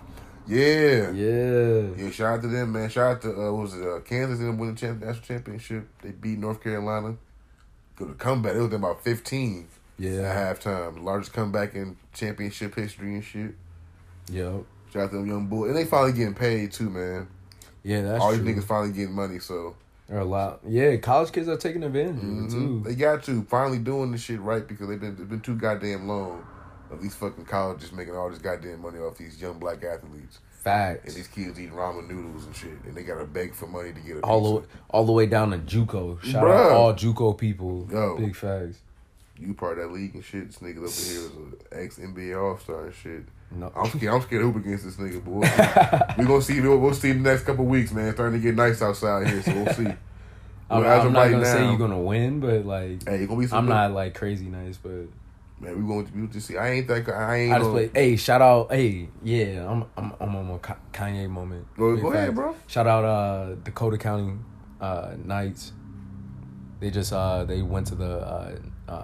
Yeah. Yeah. Shout out to them, man. Shout out to what was it? Kansas and winning national championship. They beat North Carolina. Go to comeback. It was about 15. Yeah. At halftime, the largest comeback in championship history and shit. Yep. Shout out to them young boys, and they finally getting paid too, man. Yeah, that's all true. these niggas finally getting money, so there are a lot. Yeah, college kids are taking advantage of it too. They got to finally doing this shit right because it's been too goddamn long of these fucking colleges making all this goddamn money off these young black athletes. Facts. And these kids eating ramen noodles and shit, and they gotta beg for money to get a pizza. all the way down to JUCO. Shout Bruh. out all JUCO people. Yo. Big facts. You part of that league and shit. This nigga over here is an ex-NBA All-Star and shit. No. I'm scared to hoop against this nigga, boy. We'll see the next couple weeks, man. It's starting to get nice outside here, so we'll see. I'm not gonna say you're gonna win, but like, hey, gonna be some I'm not like crazy nice, but man, we'll just see. I just play. Hey, shout out. Hey, yeah, I'm on my Kanye moment. Go Big ahead, facts. bro. Shout out Dakota County Knights. They just they went to the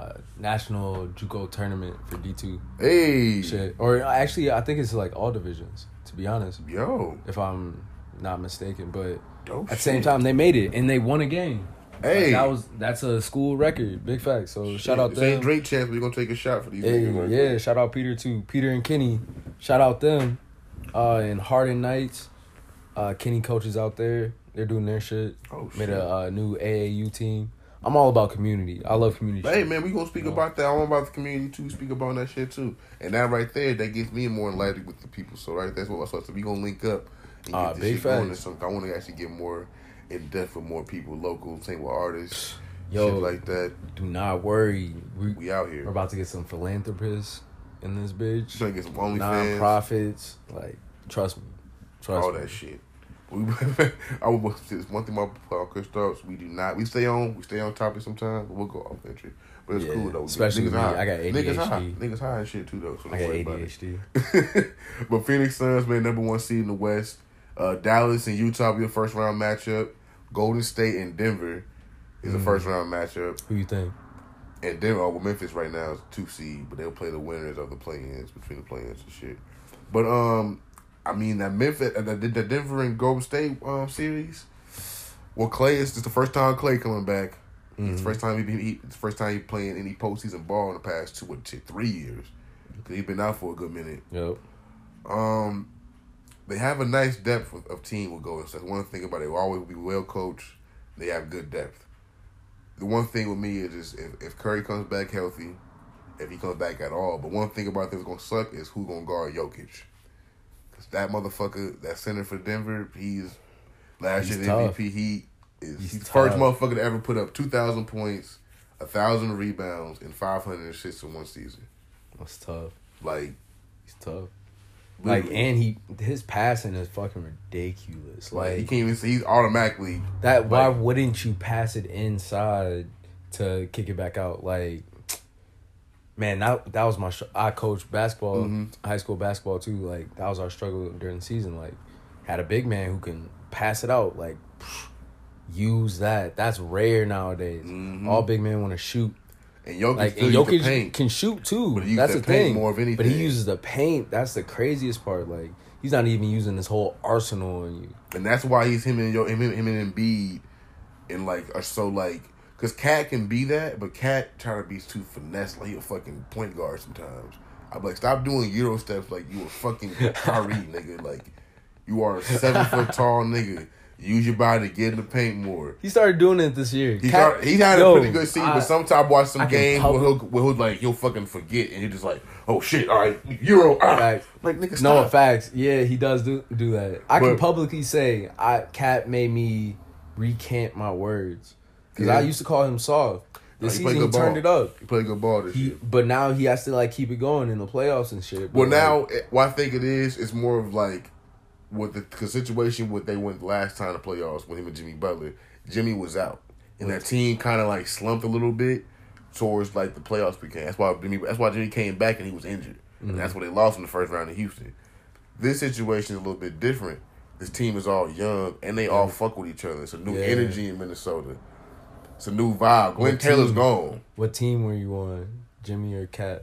national JUCO tournament for D2. Hey, shit. Or actually, I think it's like all divisions. To be honest, yo, if I'm not mistaken, but dope at the same time they made it and they won a game. Hey, that's a school record. Big fact. So shit. Shout out them. Ain't Drake champs. We're gonna take a shot for these niggas. Right yeah, there. shout out Peter too. Peter and Kenny. Shout out them. And Hardin Knights. Kenny coaches out there. They're doing their shit. Oh, Made shit. a new AAU team. I'm all about community. I love community. Hey, shit. man, we gonna speak about that. I want about the community too. Speak about that shit too. And that right there, that gets me more enlightened with the people. So right, that's what I thought. So we gonna link up and get this big shit going. facts. I want to actually get more in depth with more people, local, same with artists, Yo, shit like that. Do not worry. We out here. We're about to get some philanthropists in this bitch. Trying to get some OnlyFans, non-profits. Like, trust me. all that shit. I would one thing about Chris Starks, we stay on topic sometimes, but we'll go off entry. But it's cool though. Especially niggas me, high. I got ADHD. Niggas high and shit too though. So I don't got worry about it. ADHD. But Phoenix Suns made number 1 seed in the West. Dallas and Utah be a first round matchup. Golden State and Denver is a first round matchup. Who you think? And Denver, Memphis right now is 2 seed, but they'll play the winners of the play-ins between the play-ins and shit. But I mean that Memphis, the Denver and Golden State series. Well, Clay is just the first time Clay coming back. It's the first time it's the first time he playing any postseason ball in the past 3 years. Cause he's been out for a good minute. Yep. They have a nice depth of team with Golden State. One thing about it, will always be well coached. They have good depth. The one thing with me is just if Curry comes back healthy, if he comes back at all. But one thing about this gonna suck is who's gonna guard Jokic. Cause that motherfucker, that center for Denver, he's last year's MVP. He's the first motherfucker to ever put up 2,000 points, 1,000 rebounds, and 500 assists in one season. That's tough. Like, he's tough. Like, and his passing is fucking ridiculous. Like, he can't even see. He's automatically that. Why wouldn't you pass it inside to kick it back out? Like, man, that was my. I coached basketball, high school basketball too. Like, that was our struggle during the season. Like, had a big man who can pass it out. Like, use that. That's rare nowadays. All big men want to shoot. And Jokic Like, still and use the Jokic paint. can shoot too. But he uses That's the the paint thing. more of anything. But he uses the paint. That's the craziest part. Like, he's not even using his whole arsenal on you. And that's why he's him and Embiid and like are so like because Cat can be that, but Cat trying to be too finesse like he a fucking point guard sometimes. I'm like, stop doing Euro steps like you a fucking Kyrie nigga. Like you are a 7 foot tall nigga. Use your body to get in the paint more. He started doing it this year. He had a pretty good season, but sometimes I watch some games where he'll fucking forget and he's just like, oh shit, all right, Euro. Facts. Like nigga, No, stop. facts. Yeah, he does do that. I can publicly say, Cat made me recant my words because I used to call him soft. This season he turned it up. He played good ball this year. But now he has to like keep it going in the playoffs and shit. Well, now what I think it is, it's more of like with the situation what they went last time to playoffs with him and Jimmy Butler. Jimmy was out, and that team kind of like slumped a little bit towards like the playoffs became. That's why Jimmy came back and he was injured, and that's why they lost in the first round in Houston. This situation is a little bit different. This team is all young and they all fuck with each other. It's a new energy in Minnesota. It's a new vibe. Glenn Taylor's gone. What team were you on, Jimmy or Cat?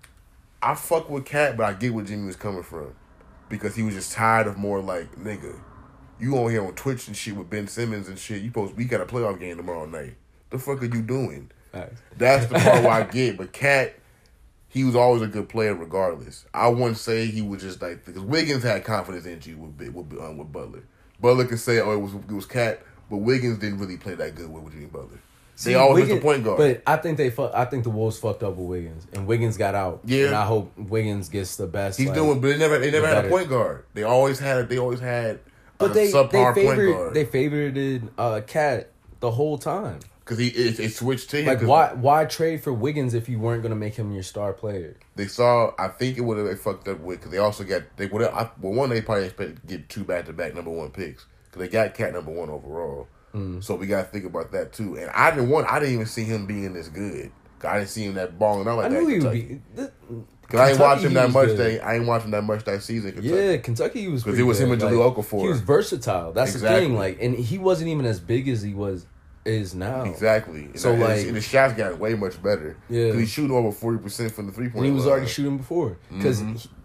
I fuck with Cat, but I get where Jimmy was coming from. Because he was just tired of more like, nigga, you on here on Twitch and shit with Ben Simmons and shit. We got a playoff game tomorrow night. The fuck are you doing? Right. That's the part where I get. But Cat, he was always a good player regardless. I wouldn't say he was just like, because Wiggins had confidence in you with Butler. Butler could say, oh, it was Cat, but Wiggins didn't really play that good with Jimmy Butler. They always the point guard. But I think the Wolves fucked up with Wiggins, and Wiggins got out. Yeah, and I hope Wiggins gets the best. He's doing, but they never had a point guard. They always had. But they subpar point guard. They favored Cat the whole time because it switched to him. Like why trade for Wiggins if you weren't gonna make him your star player? They saw. I think it would have they fucked up with because they also got they would have. Well, one they probably expected to get 2 back-to-back number 1 picks because they got Cat number 1 overall. So we got to think about that too. And I didn't even see him being this good. I didn't see him that balling out like that. I knew he would be. Because I ain't watched him that much. I ain't watching that much that season. Kentucky. Yeah, Kentucky was because it was him and Jahlil Okafor. He was versatile. That's the thing. Like, and he wasn't even as big as he is now. Exactly. So and the shots got way much better. Yeah, because he's shooting over 40% from the 3-point line. He was already shooting before. Because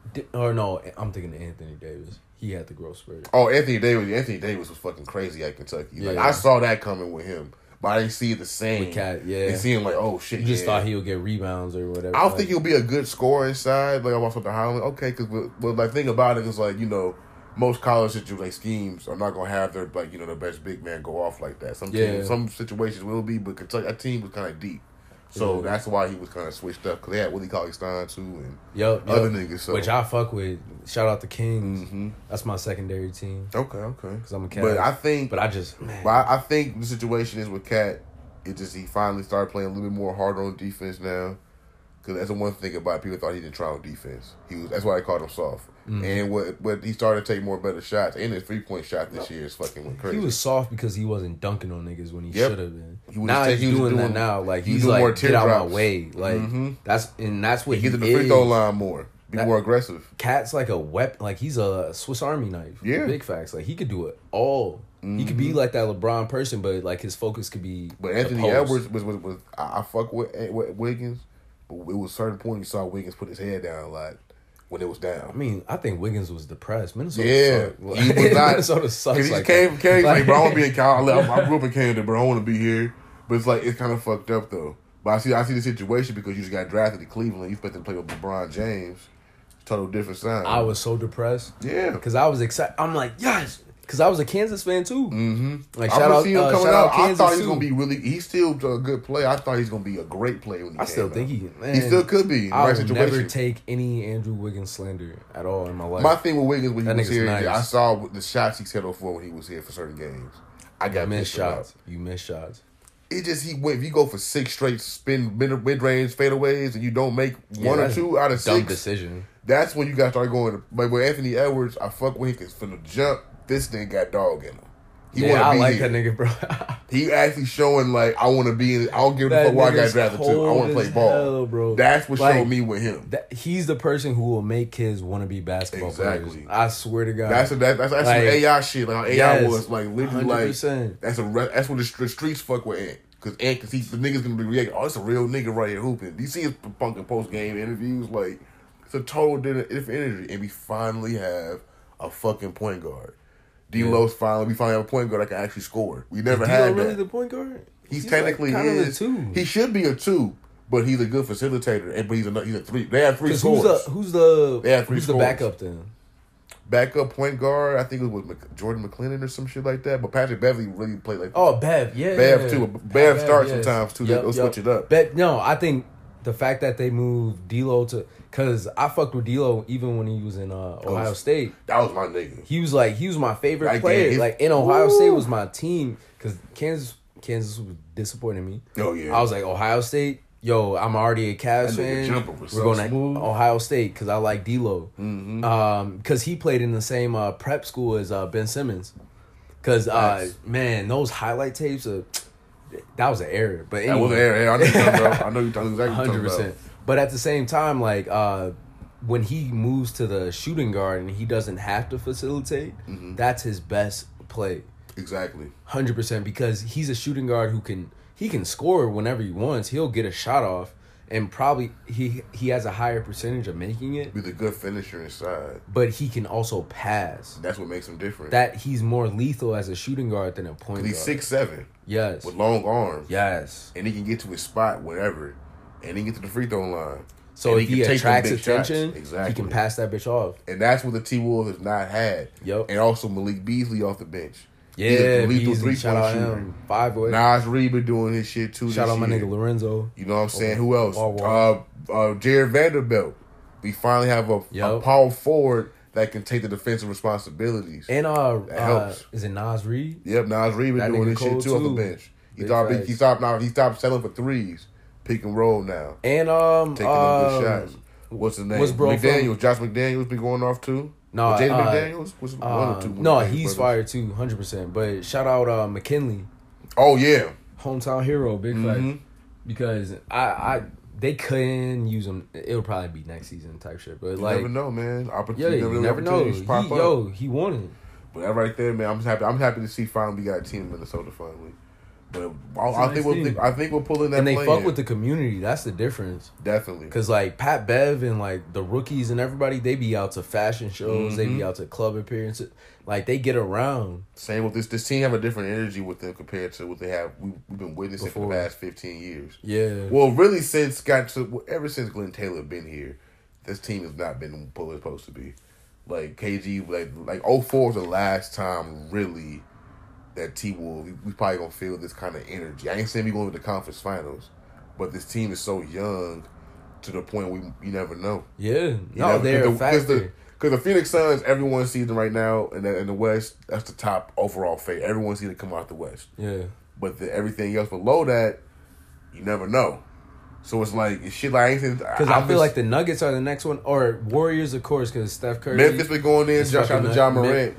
I'm thinking of Anthony Davis. He had the growth spurt. Oh, Anthony Davis was fucking crazy at Kentucky. Like I saw that coming with him, but I didn't see it the same. With Cat, yeah. And seeing like, oh shit, you just thought he would get rebounds or whatever. I don't think he'll be a good scorer inside. Like I'm also the Highland. Okay, because like thing about it is like most college schemes are not gonna have their the best big man go off like that. Some situations will be, but Kentucky that team was kind of deep. So that's why he was kind of switched up because they had Willie Cauley-Stein too and other niggas. So. Which I fuck with. Shout out to Kings. Mm-hmm. That's my secondary team. Okay. Because I'm a Cat. But I think I think the situation is with Cat. It just he finally started playing a little bit more harder on defense now. Because that's the one thing about it. People thought he didn't try on defense. That's why they called him soft. Mm-hmm. And what he started to take more better shots. And his 3-point shot this year is fucking went crazy. He was soft because he wasn't dunking on niggas when he should have been. He's doing that now. Like he's like, more get out drops. my way. Like that's what he gets to the free throw line more. Be more aggressive. Cat's like a weapon. Like he's a Swiss Army knife. Yeah. Big facts. Like he could do it all. Mm-hmm. He could be like that LeBron person, but like his focus could be. But Anthony Edwards was I fuck with Wiggins. But it was a certain point you saw Wiggins put his head down a lot when it was down. I mean, I think Wiggins was depressed. Minnesota sucked. He was not. Minnesota sucks. He came like, bro, I want to be in Canada. I grew up in Canada, bro. I want to be here. But it's like, it's kind of fucked up, though. But I see the situation because you just got drafted to Cleveland. You expect to play with LeBron James. Total different sign. I was so depressed. Yeah. Because I was excited. I'm like, yes. Because I was a Kansas fan, too. Mm-hmm. Like, shout out Kansas, I thought he was going to be really... He's still a good player. I thought he's going to be a great player when he I still think he... Man, he still could be. I will never take any Andrew Wiggins slander at all in my life. My thing with Wiggins when he was here, nice. I saw the shots he settled for when he was here for certain games. I got missed shots. You missed shots. It just if you go for 6 straight spin mid range fadeaways and you don't make 1 or 2 out of 6, dumb decision. That's when you got to start going. But with Anthony Edwards, I fuck with him because from the jump, this thing got dog in him. I like that nigga, bro. He actually showing like I want to be in. I don't give a fuck where I got drafted to. I want to play ball, bro. That's what showed me with him. He's the person who will make kids want to be basketball players. I swear to God. That's some AI shit. Like how AI was like literally 100%. like that's what the streets fuck with Ant. Cause the nigga's gonna be reacting. Oh, it's a real nigga right here hooping. Do you see his fucking post game interviews? Like, it's a total different energy. And we finally have a fucking point guard. D-Lo's we finally have a point guard that can actually score. We never had that. Really the point guard? He's technically like is. A 2. He should be a 2, but he's a good facilitator. But he's a 3. They have 3 scores. Who's the backup then? Backup point guard, I think it was Jordan McClendon or some shit like that. But Patrick Beverly really played like that. Oh, Bev, yeah. Bev, too. Bev starts sometimes, too. They'll switch it up. No, I think the fact that they moved D'Lo to... Because I fucked with D'Lo even when he was in Ohio State. That was my nigga. He was my favorite player. Like, in Ohio State was my team. Because Kansas was disappointing me. Oh, yeah. I was like, Ohio State... Yo, I'm already a Cavs fan. We're going to Ohio State because I like D'Lo. Because he played in the same prep school as Ben Simmons. Because, man, those highlight tapes, that was an error. But anyway. That was an error. I know you're talking about. I know you're talking exactly 100%. But at the same time, like, when he moves to the shooting guard and he doesn't have to facilitate, that's his best play. Exactly. 100%. Because he's a shooting guard who can... He can score whenever he wants. He'll get a shot off, and probably he has a higher percentage of making it. He's a good finisher inside. But he can also pass. That's what makes him different. That he's more lethal as a shooting guard than a point guard. He's 6'7". Yes. With long arms. Yes. And he can get to his spot whenever. And he can get to the free throw line. So if he attracts attention, he can pass that bitch off. And that's what the T-Wolves has not had. Yep. And also Malik Beasley off the bench. Yeah, Beasley, shout out him. 5-way. Nas Reed been doing his shit too. Shout out my nigga Lorenzo. You know what I'm saying? Who else? Jared Vanderbilt. We finally have a power forward that can take the defensive responsibilities. And that helps. Is it Nas Reed? Yep, Nas Reed been doing his shit too off the bench. He stopped settling for threes. Pick and roll now. And taking them good shots. What's his name? McDaniels. Josh McDaniels been going off too. No, Jaden McDaniels was one or two. No, he's fired too, 100%. But shout out McKinley. Oh yeah, hometown hero, big fact. Because they couldn't use him. It would probably be next season type shit. But you like, never know, man. You never know. He won it. But that right there, man. I'm happy to see finally we got a team in Minnesota finally. But I think we'll pull in that. And they fuck with the community. That's the difference. Definitely. Because like Pat Bev and like the rookies and everybody, they be out to fashion shows. They be out to club appearances. Like they get around. Same with this team have a different energy with them compared to what they have. We've been witnessing for the past 15 years. Yeah. Well, really ever since Glenn Taylor been here, this team has not been what it's supposed to be. Like KG, like 04 was the last time really. That T-Wolves, we probably gonna feel this kind of energy. I ain't saying we going to the conference finals, but this team is so young to the point you never know. Yeah, they're a factor. Because the Phoenix Suns, everyone sees them right now in the West. That's the top overall favorite. Everyone sees them come out the West. Yeah, but everything else below that, you never know. So it's like it's shit. Like because I feel like the Nuggets are the next one, or Warriors, of course, because Steph Curry. Memphis been going in. Shout out to John Morant.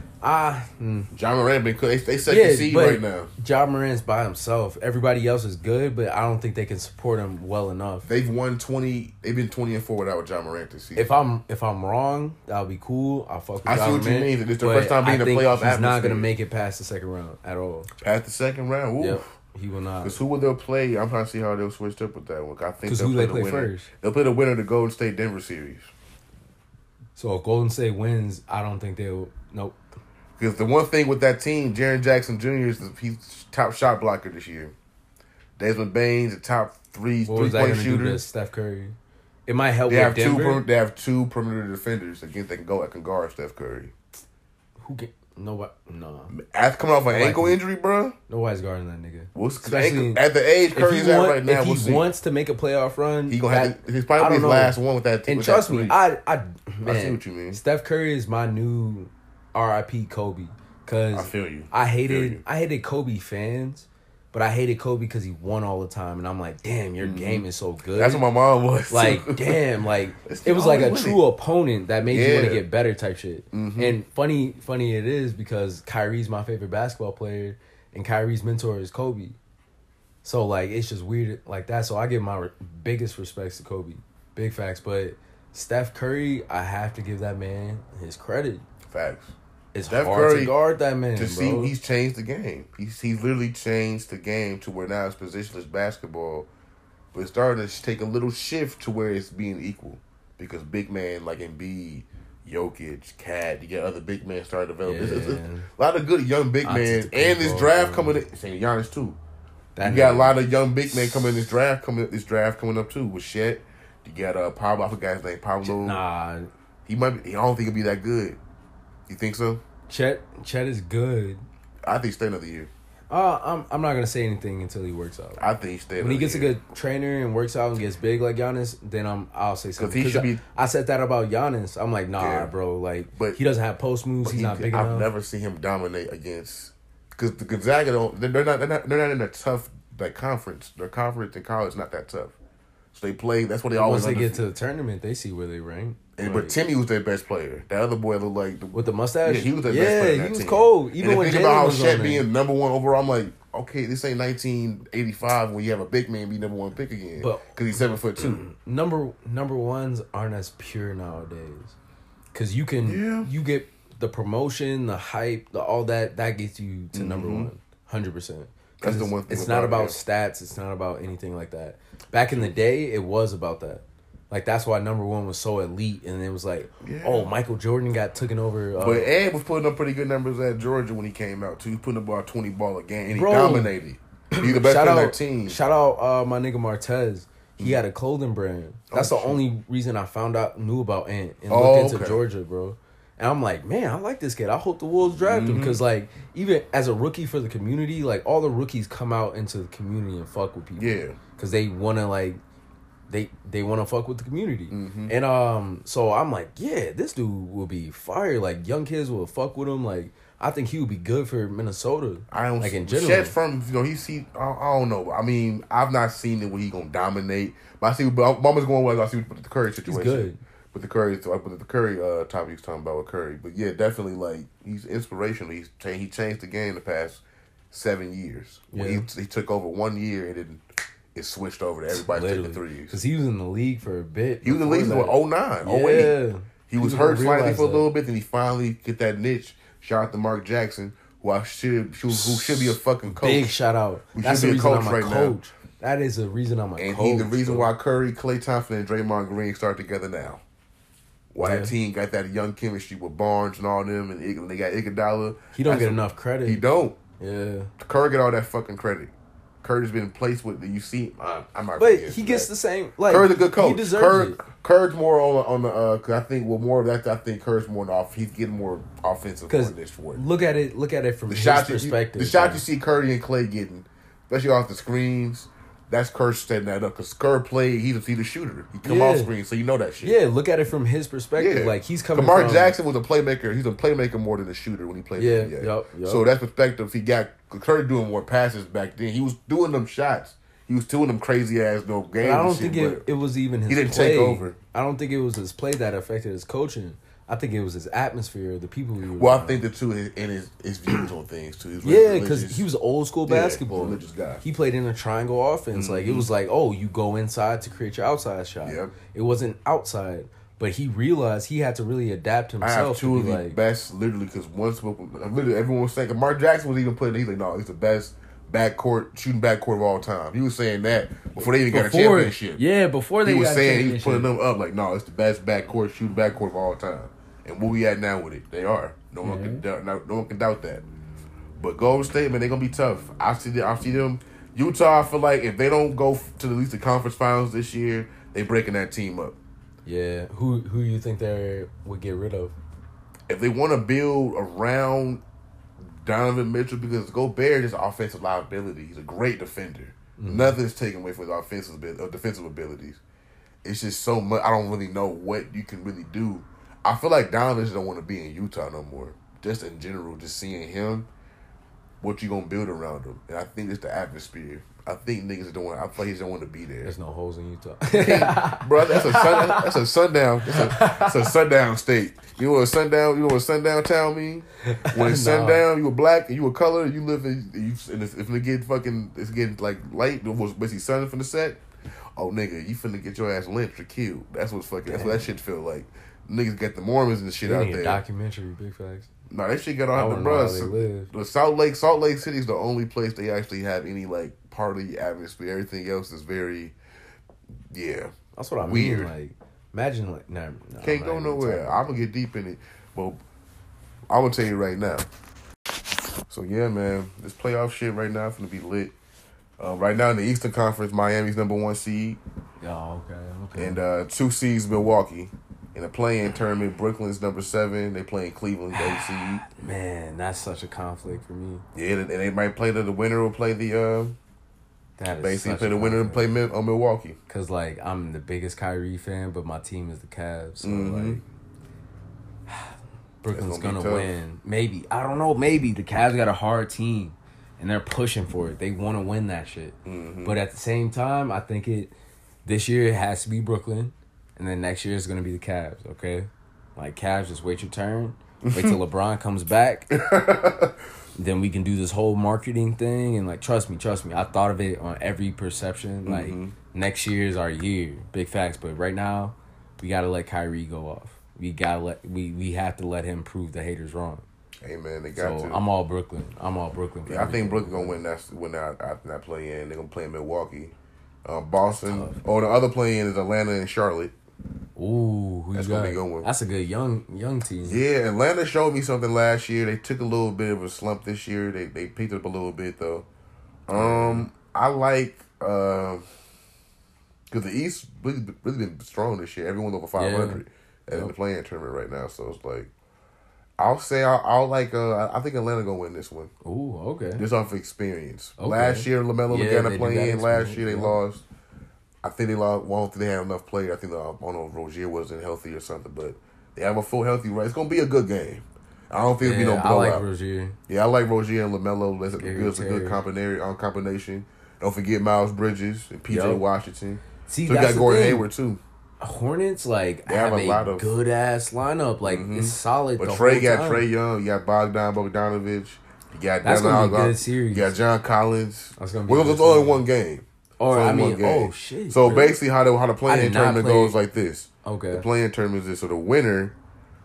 John Morant been they second seed right now. John Morant's by himself. Everybody else is good, but I don't think they can support him well enough. They've won 20. They've been 20-4 without John Morant this season. If I'm wrong, that'll be cool. I'll fuck with John Morant. I see what you mean. It's the first time being in the playoff. He's not gonna make it past the second round at all. Past the second round, ooh. Yep. He will not. Because who will they play? I'm trying to see how they'll switch up with that one. I think who they play first? They'll play the winner of the Golden State Denver series. So if Golden State wins, I don't think they'll. Nope. Because the one thing with that team, Jaren Jackson Jr. is he's top shot blocker this year. Desmond Bane's the top three-point shooter. To Steph Curry. It might help with Denver. They have two perimeter defenders against that can guard Steph Curry. Who can? No. After coming off an ankle injury, bro. Nobody's guarding that nigga. Especially at the age Curry's at right now, if he wants to make a playoff run, he's probably his last one with that team. And trust me, I see what you mean. Steph Curry is my new R.I.P. Kobe. Cause I feel you. I hated Kobe fans, but I hated Kobe because he won all the time, and I'm like, damn, your game is so good. That's what my mom was. Like, damn, like it was like a true opponent that made you want to get better type shit. And funny it is because Kyrie's my favorite basketball player, and Kyrie's mentor is Kobe. So like it's just weird like that. So I give my biggest respects to Kobe, big facts. But Steph Curry, I have to give that man his credit. Facts. It's Steph hard Curry, to guard that man, to bro. see he's changed the game. He's literally changed the game to where now it's positionless basketball, but it's starting to take a little shift to where it's being equal because big man like Embiid, Jokic, Cat, you get other big men starting to develop. It's a lot of good young big men, and this draft coming in. Saying Giannis too. You got a lot of young big men coming in this draft coming up too with Chet. You got Pablo. I forgot his name. Pablo. Nah, he might be. I don't think he'll be that good. You think so? Chet is good. I think he stay another year. I'm not gonna say anything until he works out. I think he stay when he gets year. a good trainer and works out and gets big like Giannis, then I'll say something. He should be. I said that about Giannis. I'm like, nah, bro. Like, but he doesn't have post moves. He's not big enough. I've never seen him dominate against because the Gonzaga don't. They're not in a tough like conference. Their conference in college is not that tough. So they play. That's what they always. Once they get to the tournament, they see where they rank. But Timmy was their best player. That other boy looked like with the mustache. Yeah, he was their best player. Yeah, he was cold. Even when think Jalen about how was Shaq on being number one overall, I'm like, okay, this ain't 1985 when you have a big man be number one pick again because he's 7'2". Number ones aren't as pure nowadays because you get the promotion, the hype, all that gets you to number one, 100%. That's the one thing. It's not about stats. It's not about anything like that. Back in the day, it was about that. Like, that's why number one was so elite. And it was like, oh, Michael Jordan got taken over. But Ed was putting up pretty good numbers at Georgia when he came out, too. He was putting up about 20 ball a game. And he dominated. He's the best player on their team. Shout out my nigga Martez. He had a clothing brand. That's the only reason I knew about Ant and looked into Georgia, bro. And I'm like, man, I like this kid. I hope the Wolves draft him because, like, even as a rookie for the community, like, all the rookies come out into the community and fuck with people. Yeah. Because they want to, like, they want to fuck with the community. And so I'm like, yeah, this dude will be fire. Like, young kids will fuck with him. Like, I think he would be good for Minnesota. I don't like in general. Chet from I don't know. I mean, I've not seen it where he gonna dominate. But I see. But Mama's going well. I see with the Curry situation. He's good. With the Curry topic he was talking about with Curry. But yeah, definitely like he's inspirational. He changed the game the past 7 years. When he took over 1 year and then it switched over to everybody taking threes. Because he was in the league for a bit. He was in the league for 09, 08. He was hurt slightly for a little bit, then he finally get that niche. Shout out to Mark Jackson, who should be a fucking coach. Big shout out. That's the reason I'm a coach. That is the reason I'm a coach. And he's the reason why Curry, Klay Thompson, and Draymond Green start together now. Why that team got that young chemistry with Barnes and all them, and they got Iguodala. He don't get enough credit. He don't. Yeah. Curry get all that fucking credit. Curry's been placed with you see. I'm not. But he gets the same. Like, Curry's a good coach. He deserves it. Curry's more on the. Cause I think more of that. I think Curry's more off. He's getting more offensive for this for it. Look at it from his perspective. The shot you see Curry and Klay getting, especially off the screens. That's Kerr setting that up because Kerr played. He's the shooter. He come off screen, so you know that shit. Yeah, look at it from his perspective. Yeah. Like he's coming. Mark Jackson was a playmaker. He's a playmaker more than a shooter when he played. Yep. So that's perspective. He got Curry doing more passes back then. He was doing them shots. He was doing them crazy ass games. But I don't think it was even his. He didn't play. take over. I don't think it was his play that affected his coaching. I think it was his atmosphere, the people he was Well, I think that too, and his views on things too. Yeah, because he was old school basketball. Religious guy. He played in a triangle offense. Like it was like, oh, you go inside to create your outside shot. Yep. It wasn't outside, but he realized he had to really adapt himself. I have two of the best, literally, because literally everyone was saying, Mark Jackson was even putting. He's like, no, he's the best shooting backcourt of all time. He was saying that before they even got a championship. Yeah, before they he was saying he was putting them up like, no, it's the best shooting backcourt of all time. And where we at now with it, they are. No one can doubt that. But Golden State, man, they're gonna be tough. I see them. Utah, I feel like if they don't go to at least the conference finals this year, they breaking that team up. Yeah, who you think they would get rid of? If they want to build around Donovan Mitchell, because Gobert is offensive liability. He's a great defender. Nothing's taken away from his defensive abilities. It's just so much. I don't really know what you can really do. I feel like Donovan just don't want to be in Utah no more. Just in general, just seeing him, what you gonna build around him, and I think it's the atmosphere. I think niggas don't want. I feel like he don't want to be there. There's no holes in Utah, bro. That's a sundown. It's a sundown state. You know what sundown? You know what sundown town mean? When it's sundown, you a black and you a color. You live in. If it's getting like light. It was basically sun from the set. Oh nigga, you finna get your ass lynched or killed. That's what that shit feel like. Niggas got the Mormons and shit out there. Documentary, big facts. No, that shit got on I the wanna know how they bus. live. The Salt Lake City is the only place they actually have any like party atmosphere. Everything else is very, That's what I weird. mean. Like, imagine like, no, Can't go nowhere. I'm gonna get deep in it, but I'm gonna tell you right now. So yeah, man, this playoff shit right now is gonna be lit. Right now in the Eastern Conference, Miami's #1 seed, Okay. and 2 seeds Milwaukee. In the play-in tournament, Brooklyn's #7. They playing Cleveland's 8 seed. Man, that's such a conflict for me. Yeah, and they might play the winner will play the That is basically such play a the winner and play conflict. Milwaukee. Cause like I'm the biggest Kyrie fan, but my team is the Cavs. So Mhm. like, Brooklyn's It's gonna gonna be tough. win. Maybe, I don't know. Maybe the Cavs got a hard team, and they're pushing for it. They want to win that shit. Mhm. But at the same time, I think this year it has to be Brooklyn, and then next year it's gonna be the Cavs. Okay, like Cavs, just wait your turn. Wait till LeBron comes back. Then we can do this whole marketing thing, and like trust me, I thought of it on every perception. Like next year is our year, big facts. But right now, we gotta let Kyrie go off. We have to let him prove the haters wrong. Hey man, they got So to. I'm all Brooklyn. For I think everything. Brooklyn gonna win that play in. They're gonna play in Milwaukee. Boston. Oh, the other play in is Atlanta and Charlotte. Ooh, who That's you gonna got? be a good one. That's a good young team. Yeah, Atlanta showed me something last year. They took a little bit of a slump this year. They picked up a little bit though. I like because the East really been strong this year. Everyone's over 500 in the playing tournament right now. So it's like I'll say I'll like I think Atlanta gonna win this one. Ooh, okay. Just off experience. Okay. Last year LaMelo Yeah, began they to do play got in. Last experience, year they yeah. lost. I think they lost. Well, I don't think they had enough players. I think I don't know if Rozier wasn't healthy or something, but they have a full healthy right. It's gonna be a good game. I don't think it'll be no I like blowout. Rozier. Yeah, I like Rozier and LaMelo. That's Gary a good combination. Don't forget Miles Bridges and PJ Yup. Washington. See, So you that's got the Gordon thing. Hayward too. Hornets like They have have a lot a of- good ass lineup. Like it's solid. But the Trey whole got time. Trey Young. You got Bogdanovich. You got That's Devin gonna be a Algar- good series. You got John Collins. That's gonna be a Well, good it's only series. one game. Or It's I only mean, one game. oh shit. So really? basically, how the I playing did not tournament play- goes like this. Okay. The playing tournament is so the winner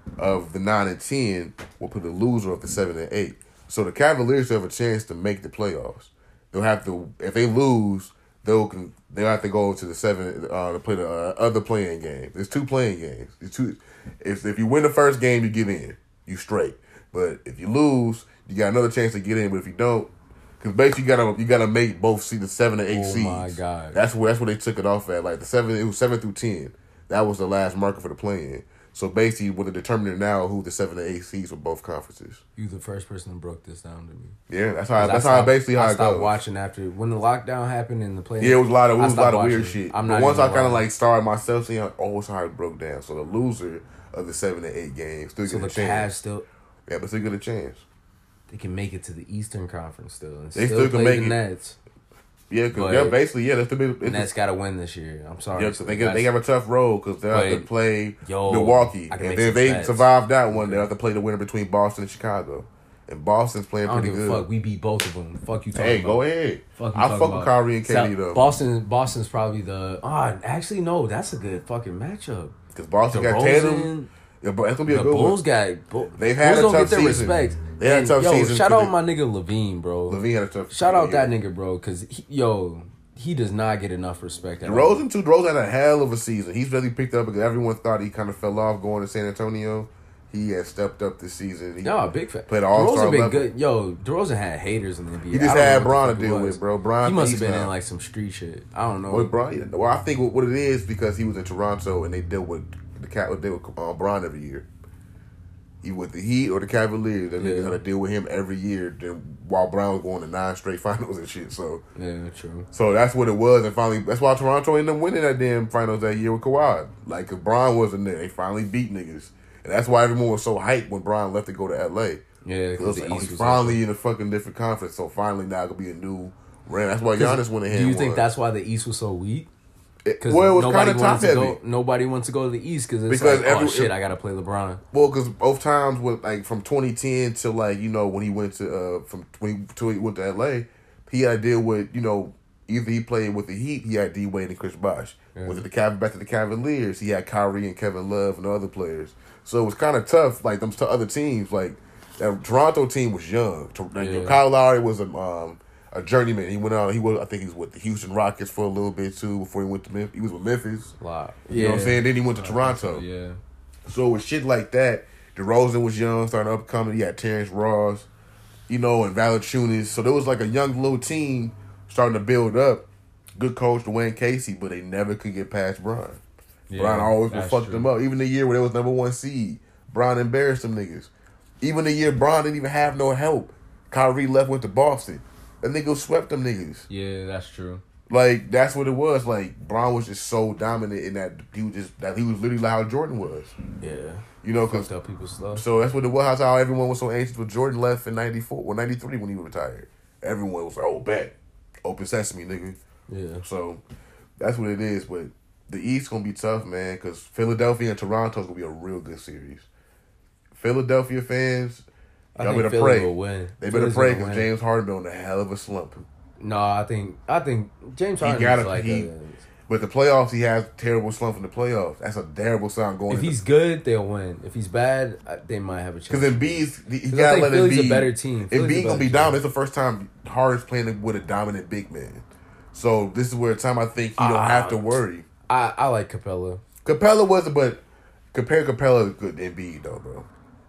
of the 9 and 10 will put the loser of the 7 and 8. So the Cavaliers have a chance to make the playoffs. They'll have to if they lose, they'll have to go to the 7 to play the other playing game. There's 2 playing games. There's 2. If you win the first game, you get in. You straight. But if you lose, you got another chance to get in. But if you don't, because basically you gotta make both see the 7 and 8 Oh seeds. my God. That's where they took it off at. Like the 7, it was 7 through 10. That was the last marker for the play-in. So basically, what they're determining now who the 7 and 8 seeds for both conferences. You the first person to broke this down to me. Yeah, that's I how stopped- basically how I it stopped goes. watching after when the lockdown happened and the play. Yeah, it was a lot of I stopped weird watching. shit. I'm But not once I even kind of lying. like started myself seeing, it's how it broke down. So the loser of the 7 and 8 games still So get the a Cavs chance. still Yeah, but still get a chance. they can make it to the Eastern Conference still. And They still still can play make the it. Nets. Yeah, because But- basically, that's the big. The Nets got to win this year. I'm sorry. Yeah, so they have a tough road because they have to But, play yo, Milwaukee, I can and make then if some they stats. survive that one, they have to play the winner between Boston and Chicago, and Boston's I playing don't pretty give a good. fuck. We beat both of them. Fuck you talking Hey, about. go ahead. Fuck you I talking fuck about. with Kyrie and KD though, Boston's probably the. Actually no, that's a good fucking matchup. because Boston got Tatum. DeRozan, Yeah, but that's gonna be a the good Bulls one. got. They've had a Bulls don't tough get their season. respect. They had a And, tough yo, season shout for out the- my nigga Levine, bro. Levine had a tough. Shout out that year. nigga, bro, because he does not get enough respect. At all. DeRozan too. DeRozan had a hell of a season. He's really picked up because everyone thought he kind of fell off going to San Antonio. He has stepped up this season. He No, big fan. played all-star DeRozan been level. good. Yo, DeRozan had haters in the NBA. He just I don't had know what Bron the to fuck it deal was. with, bro. Bron, He must have he's been not- in like some street shit. I don't know. Well, Bron, well, I think what it is because he was in Toronto and they deal with Bron every year. He with the Heat or the Cavaliers, that nigga Yeah. had to deal with him every year. Then while Brown was going to 9 straight finals and shit, so True. that's what it was. And finally, that's why Toronto ended up winning that damn finals that year with Kawhi. Like, cause Bron wasn't there, they finally beat niggas, and that's why everyone was so hyped when Bron left to go to LA. Yeah, It was because the like, East he's was finally in a fucking different conference, so finally now it could be a new run. That's why Giannis went ahead. Do you and think won. that's why the East was so weak? Because Well, it was kind of top heavy. Nobody wants to go to the East because it's Because like, oh shit, I gotta play LeBron. Well, because both times with like from 2010 to like when he went to till he went to LA, he had to deal with either he played with the Heat, he had D Wade and Chris Bosh. Was it back to the Cavaliers? He had Kyrie and Kevin Love and other players. So it was kind of tough. Like them other teams, like That Toronto team was young. Kyle Lowry was a journeyman. He went out. I think he was with the Houston Rockets for a little bit too before he went to Memphis. He was with Memphis. Wow. You know what I'm saying? Then he went to Toronto. Yeah. So with shit like that, DeRozan was young, starting up coming. He had Terrence Ross, and Valanciunas. So there was like a young little team starting to build up. Good coach, Dwayne Casey, but they never could get past Bron. Yeah, Bron always fucked true. them up. Even the year where they was number 1 seed, Bron embarrassed them niggas. Even the year Bron didn't even have no help. Kyrie left, went to Boston. That nigga swept them niggas. Yeah, that's true. Like, that's what it was. Like, Bron was just so dominant in that he was literally like how Jordan was. Yeah. Because Fucked up people's stuff. so that's what it was. That's how everyone was so anxious when Jordan left in 94 or 93 when he retired. Everyone was like, oh, bet. Open sesame, nigga. Yeah. So that's what it is. But the East going to be tough, man, because Philadelphia and Toronto is going to be a real good series. Philadelphia fans, y'all better Philly pray. will win. They Philly's better pray gonna because win. James Harden been on a hell of a slump. No, I think James Harden gotta- is like he- But the playoffs, he has terrible slump in the playoffs. That's a terrible sign going. if he's good, they'll win. If he's bad, they might have a chance. Because Embiid's, he 'Cause I gotta think let Philly's Embiid. a better team. Philly's a Embiid gonna better be team. dominant. It's the first time Harden's playing with a dominant big man. So this is where time I think he don't have to worry. I like Capella. Capella wasn't, but compare Capella to good Embiid though, bro.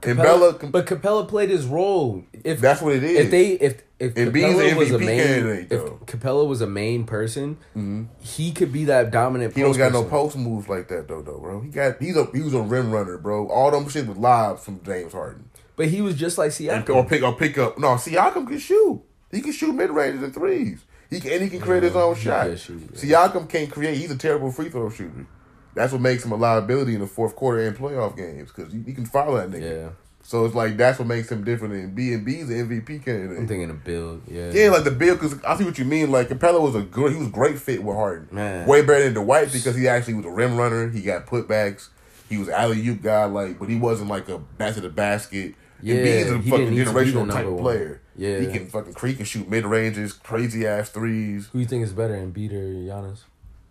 But Capella played his role. If that's what it is. If Embiid's Capella an was a MVP main, candidate, if though. Capella was a main person, he could be that dominant. He don't got no person. post moves like that though, bro. He was a rim runner, bro. All them shit was lobs from James Harden. But he was just like Siakam. Or pick up. No, Siakam can shoot. He can shoot mid ranges and threes. He can create his own shot. can shoot, yeah. Siakam can't create. He's a terrible free throw shooter. That's what makes him a liability in the fourth quarter and playoff games because you can follow that nigga. Yeah. So it's like that's what makes him different than B. And B's an MVP candidate. I'm thinking of build. Yeah. Yeah, like the build, because I see what you mean. Like Capella was a great fit with Harden. Man. Way better than Dwight because he actually was a rim runner. He got putbacks. He was alley-oop guy, but he wasn't like a back to the basket. Yeah, Embiid's a he fucking didn't need to be the generational type number one. player. Yeah. He can fucking creep and shoot mid ranges, crazy ass threes. Who you think is better, Embiid or Giannis?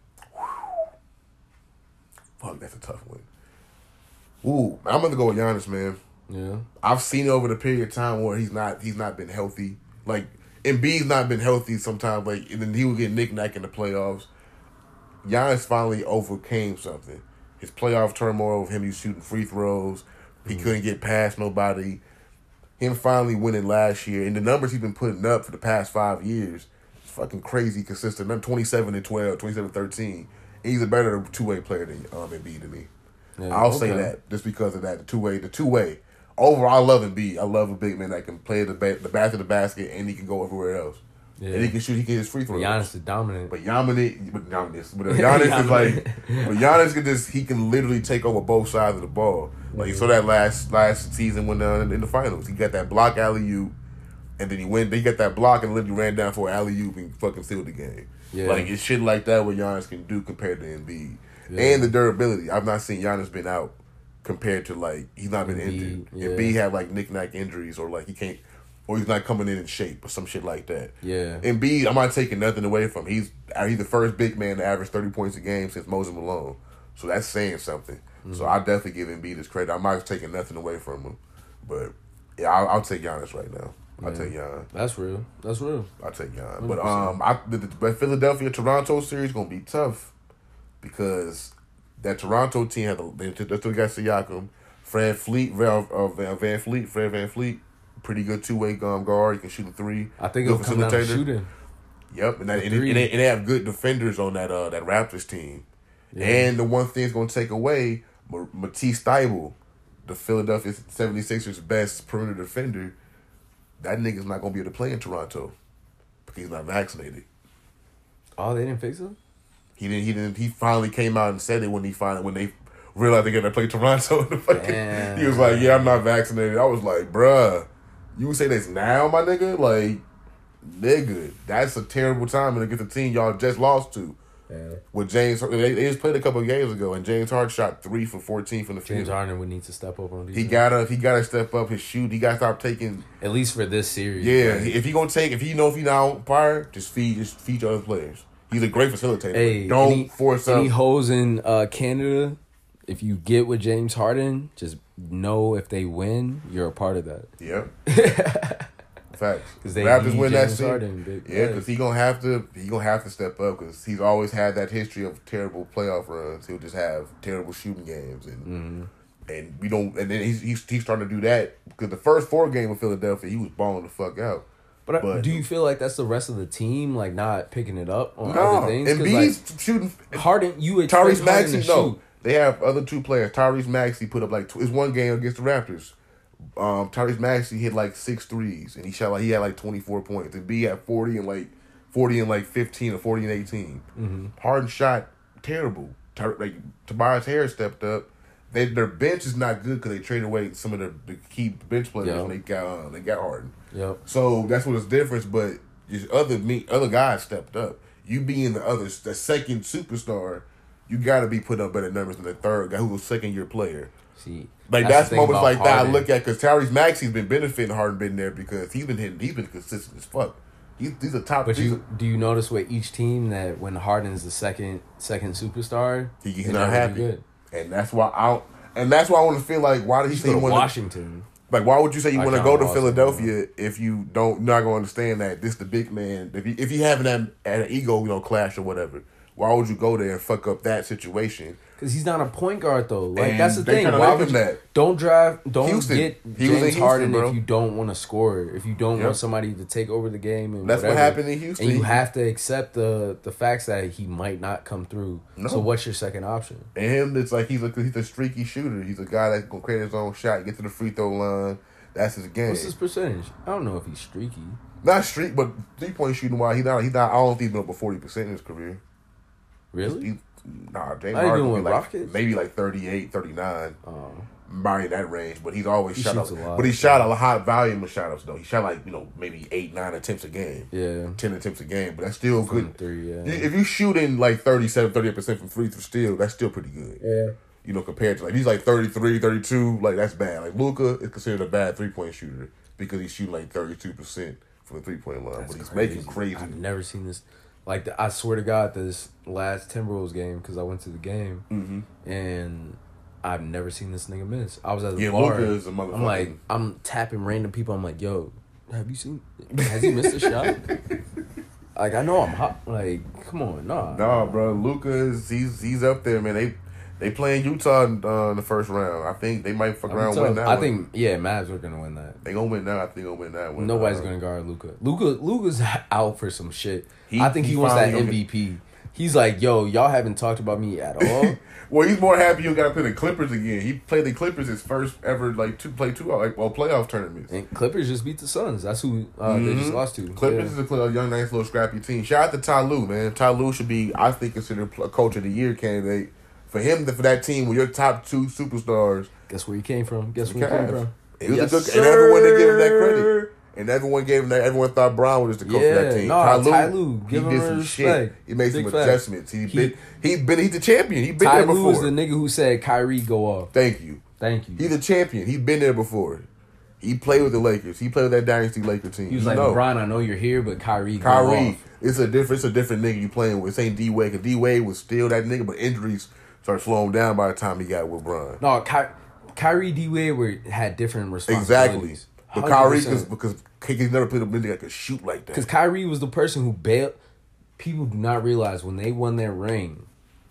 Fuck, that's a tough one. Ooh, I'm gonna go with Giannis, man. Yeah. I've seen it over the period of time where he's not been healthy. Like Embiid's not been healthy sometimes. Like and then he would get knick-knack in the playoffs. Giannis finally overcame something. His playoff turmoil of him, he was shooting free throws. He couldn't get past nobody. Him finally winning last year, and the numbers he's been putting up for the past 5 years, it's fucking crazy consistent. I'm 27-12, 27-13. And he's a better two-way player than Embiid to me. Yeah, I'll say that just because of that. The two-way. Overall, I love Embiid. I love a big man that can play the back of the basket and he can go everywhere else. Yeah. And he can shoot. He can hit his free throws. Giannis is dominant. But Giannis is like, but Giannis he can literally take over both sides of the ball. Like you saw that last season when in the finals, he got that block alley oop, and then he got that block and literally ran down for an alley oop and fucking sealed the game. Yeah. Like it's shit like that what Giannis can do compared to Embiid, Yeah. and the durability. I've not seen Giannis been out compared to like he's not been Embiid, injured. yeah. Embiid have like knick-knack injuries or like he can't. Or he's not coming in shape or some shit like that. Yeah. Embiid, I'm not taking nothing away from him. He's the first big man to average 30 points a game since Moses Malone. So that's saying something. Mm-hmm. So I definitely give Embiid his credit. I'm not taking nothing away from him. But yeah, I'll take Giannis right now. I'll take Giannis. That's real. I'll take Giannis. 100%. But Philadelphia Toronto series gonna be tough because that Toronto team they still got Siakam, Fred VanVleet. Pretty good two-way guard. You can shoot a three. I think Good it'll come down to facilitator. shooting. Yep, and three. they have good defenders on that Raptors team. Yeah. And the one thing it's going to take away, Matisse Thybulle, the Philadelphia 76ers' best perimeter defender, that nigga's not going to be able to play in Toronto because he's not vaccinated. Oh, they didn't fix him? He finally came out and said it when they realized they're going to play Toronto. Damn. He was like, yeah, I'm not vaccinated. I was like, bruh, you say this now, my nigga? Like, nigga, that's a terrible time against the team y'all just lost to. Yeah. With James, they just played a couple of games ago, and James Harden shot 3 for 14 from the field. James Harden would need to step up on defense. He gotta step up his shoot. He gotta stop taking. At least for this series. Yeah, right? if he not prior, just feed your other players. He's a great facilitator. Hey, Don't force up. Any hoes in Canada? if you get with James Harden, just know if they win, you're a part of that. Yep. Facts. Because they Raptors need win James that Harden. series. Yeah, because he gonna have to step up because he's always had that history of terrible playoff runs. He'll just have terrible shooting games and we don't. And then he's starting to do that because the first 4 games with Philadelphia, he was balling the fuck out. But do you feel like that's the rest of the team, like not picking it up on no, other things? And B's shooting. Harden, you expect Tyrese Harden Maxey, to no. shoot. They have other 2 players. Tyrese Maxey put up like his one game against the Raptors. Tyrese Maxey hit like 6 threes and he had like 24 points. And B had 40 and like 15 or 40 and 18. Mm-hmm. Harden shot terrible. Tobias Harris stepped up. Their bench is not good because they traded away some of the key bench players and they got Harden. Yep. So that's what it's difference. But just other guys stepped up. You being the second superstar, you got to be putting up better numbers than the third guy who was second-year player. See, that's moments like Harden. that I look at because Tyrese Maxey's been benefiting Harden been there because he's been consistent as fuck. He's a top. But do you notice with each team that when Harden's the second superstar, he's not happy, good. And that's why I want to feel like why did he say he wanted Washington? Like why would you say you want to go to Philadelphia if you not going to understand that this the big man? If you having an ego clash or whatever, why would you go there and fuck up that situation? Because he's not a point guard though. Like and that's the thing. Why would you, don't Houston. Get James Houston, Harden bro. if you don't want to score. If you don't want somebody to take over the game and that's whatever. what happened in Houston. And you have to accept the facts that he might not come through. No. So what's your second option? And him, it's like he's a streaky shooter. He's a guy that's gonna create his own shot, get to the free throw line. That's his game. What's his percentage? I don't know if he's streaky. Not streak, but 3-point shooting wise, he's not. I don't think he's been over 40% in his career. Really? James Harden maybe like 38, 39. By that range, but he's always shot a lot. But he shot a high volume of shot ups though. He shot like maybe 8-9 attempts a game. Yeah, 10 attempts a game, but that's still good. 3, yeah. If you're shooting like 38% from free throw, that's still pretty good. Yeah. Compared to he's like 33, 32, like that's bad. Like Luka is considered a bad 3-point shooter because he's shooting like 32% from the 3-point line, but he's making crazy. I've never seen this. Like I swear to God, this last Timberwolves game because I went to the game and I've never seen this nigga miss. I was at the bar. Luka is a motherfucker. I'm tapping random people. I'm like, yo, have you seen? Has he missed a shot? Like I know I'm hot. Like come on, nah, bro. Luka he's up there, man. They playing Utah in the first round. I think they might fuck around and win that. I think Mavs are gonna win that. They gonna win that. I think they're gonna win that one. Nobody's gonna guard Luka. Luka's out for some shit. I think he wants that MVP. He's like, yo, y'all haven't talked about me at all. Well, he's more happy you got to play the Clippers again. He played the Clippers his first ever playoff tournaments. And Clippers just beat the Suns. That's who they just lost to. Clippers is a young, nice little scrappy team. Shout out to Ty Lue, man. Ty Lue should be, I think, considered a coach of the year candidate. For him, for that team with your top 2 superstars. Guess where he came from? He was a good, and everyone they gave him that credit. And everyone gave him that. Everyone thought Brown was the coach of that team. Ty Lue, he did some shit. He made some adjustments. He's the champion. He's been there before. Ty Lue was the nigga who said Kyrie go off. Thank you. He's a champion. He's been there before. He played with the Lakers. He played with that dynasty Laker team. He was like, LeBron, I know you're here, but Kyrie go off. It's a different nigga you playing with. It ain't D Wade. Because D Wade was still that nigga, but injuries started slowing him down by the time he got with Bron. No, Kyrie D Wade had different responsibilities. Exactly. But Kyrie, because he's never played a nigga that could shoot like that. Because Kyrie was the person who bailed. People do not realize when they won their ring,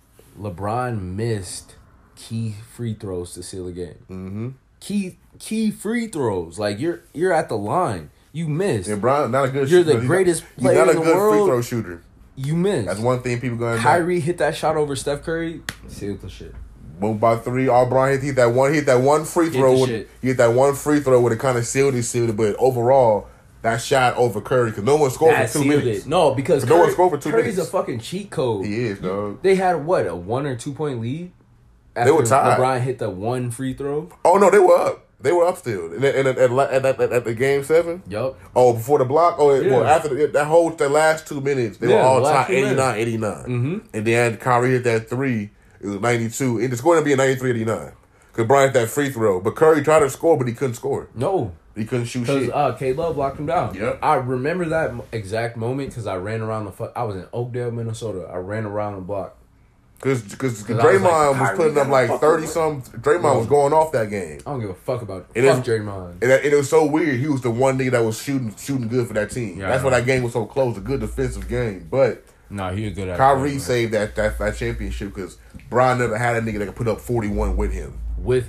LeBron missed key free throws to seal the game. Mm-hmm. Key free throws. Like you're at the line. You missed. And Bron not a good You're shooter. the greatest player in the world. He's not a good free throw shooter. You missed. That's one thing people gonna know. Kyrie hit that shot over Steph Curry. Sealed the shit. Boom by 3. All Bron hit that one free throw. He hit that one free throw with it kind of sealed it. But overall, that shot over Curry because no one scored for 2 minutes. No, because no one scored for 2 minutes. Curry's a fucking cheat code. He is, dog. They had a 1 or 2 point lead. They were tied. LeBron hit the one free throw. Oh no, they were up. They were up still. And at the game 7? Yup. Oh, before the block? Well, after that last 2 minutes, they were all tied 89. Mm-hmm. And then Kyrie hit that 3. It was 92. And it's going to be a 93-89. Because Bryant hit that free throw. But Curry tried to score, but he couldn't score. No. He couldn't shoot shit. Because K-Love blocked him down. Yep. I remember that exact moment because I ran around I was in Oakdale, Minnesota. I ran around the block. Because Draymond was putting up like 30-some. Draymond was going off that game. I don't give a fuck about Draymond. And it was so weird. He was the one nigga that was shooting good for that team. Yeah, that's why that game was so close. A good defensive game. But no, he was good at Kyrie saved that championship because Bron never had a nigga that could put up 41 with him.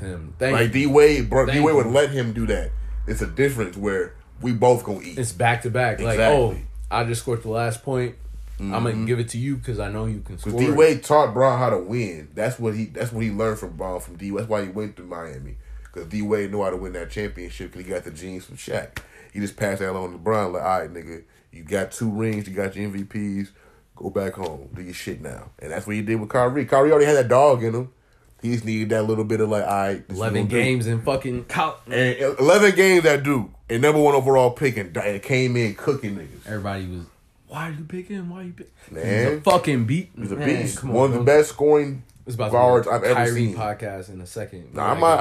Thank you. D-Wade would let him do that. It's a difference where we both gonna eat. It's back to back. Exactly. I just scored the last point. Mm-hmm. I'm gonna give it to you because I know you can score. D-Wade taught Bron how to win. That's what he learned from Bron from D. That's why he went to Miami because D-Wade knew how to win that championship because he got the genes from Shaq. He just passed that along to Bron like, all right, nigga, you got 2 rings, you got your MVPs, go back home, do your shit now. And that's what he did with Kyrie. Kyrie already had that dog in him. He just needed that little bit of like, all right, 11 games and fucking and 11 games at Duke and number 1 overall pick and came in cooking niggas. Everybody was, why are you picking? Why are you picking? Man, he's a fucking beat. He's a beast. One of the best scoring guards I've ever seen. Podcast in a second.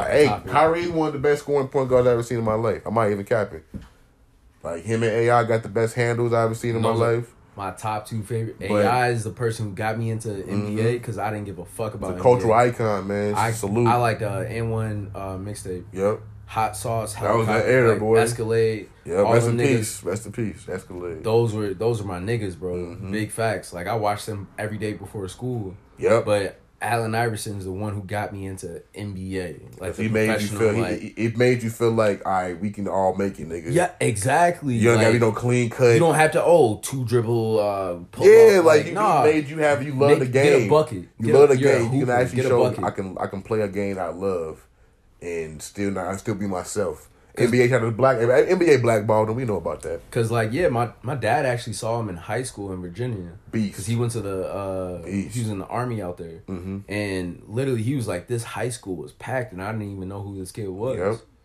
Kyrie one of the best scoring point guards I've ever seen in my life. I might even cap it. Like him and AI got the best handles I've ever seen in my life. My top 2 favorite. AI is the person who got me into NBA because I didn't give a fuck about NBA. Cultural icon, man. Salute. I like the N1 mixtape. Yep. Hot Sauce. That was that era, boy. Escalade. Yeah, rest in peace. Rest in peace. Escalade. Those were my niggas, bro. Mm-hmm. Big facts. Like I watched them every day before school. Yep. But Allen Iverson is the one who got me into NBA. Like he made you feel. It made you feel like, all right, we can all make it, nigga. Yeah, exactly. You don't gotta be no clean cut. You don't have to 2 dribble. Pull yeah, up. like you made you have. You love the game. Get a bucket. You love the game. You can actually show. I can play a game I love, and still be myself. NBA had NBA blackballed, and we know about that. Cause my dad actually saw him in high school in Virginia. Beast. Cause he went to the he was in the army out there, and literally he was like, this high school was packed, and I didn't even know who this kid was.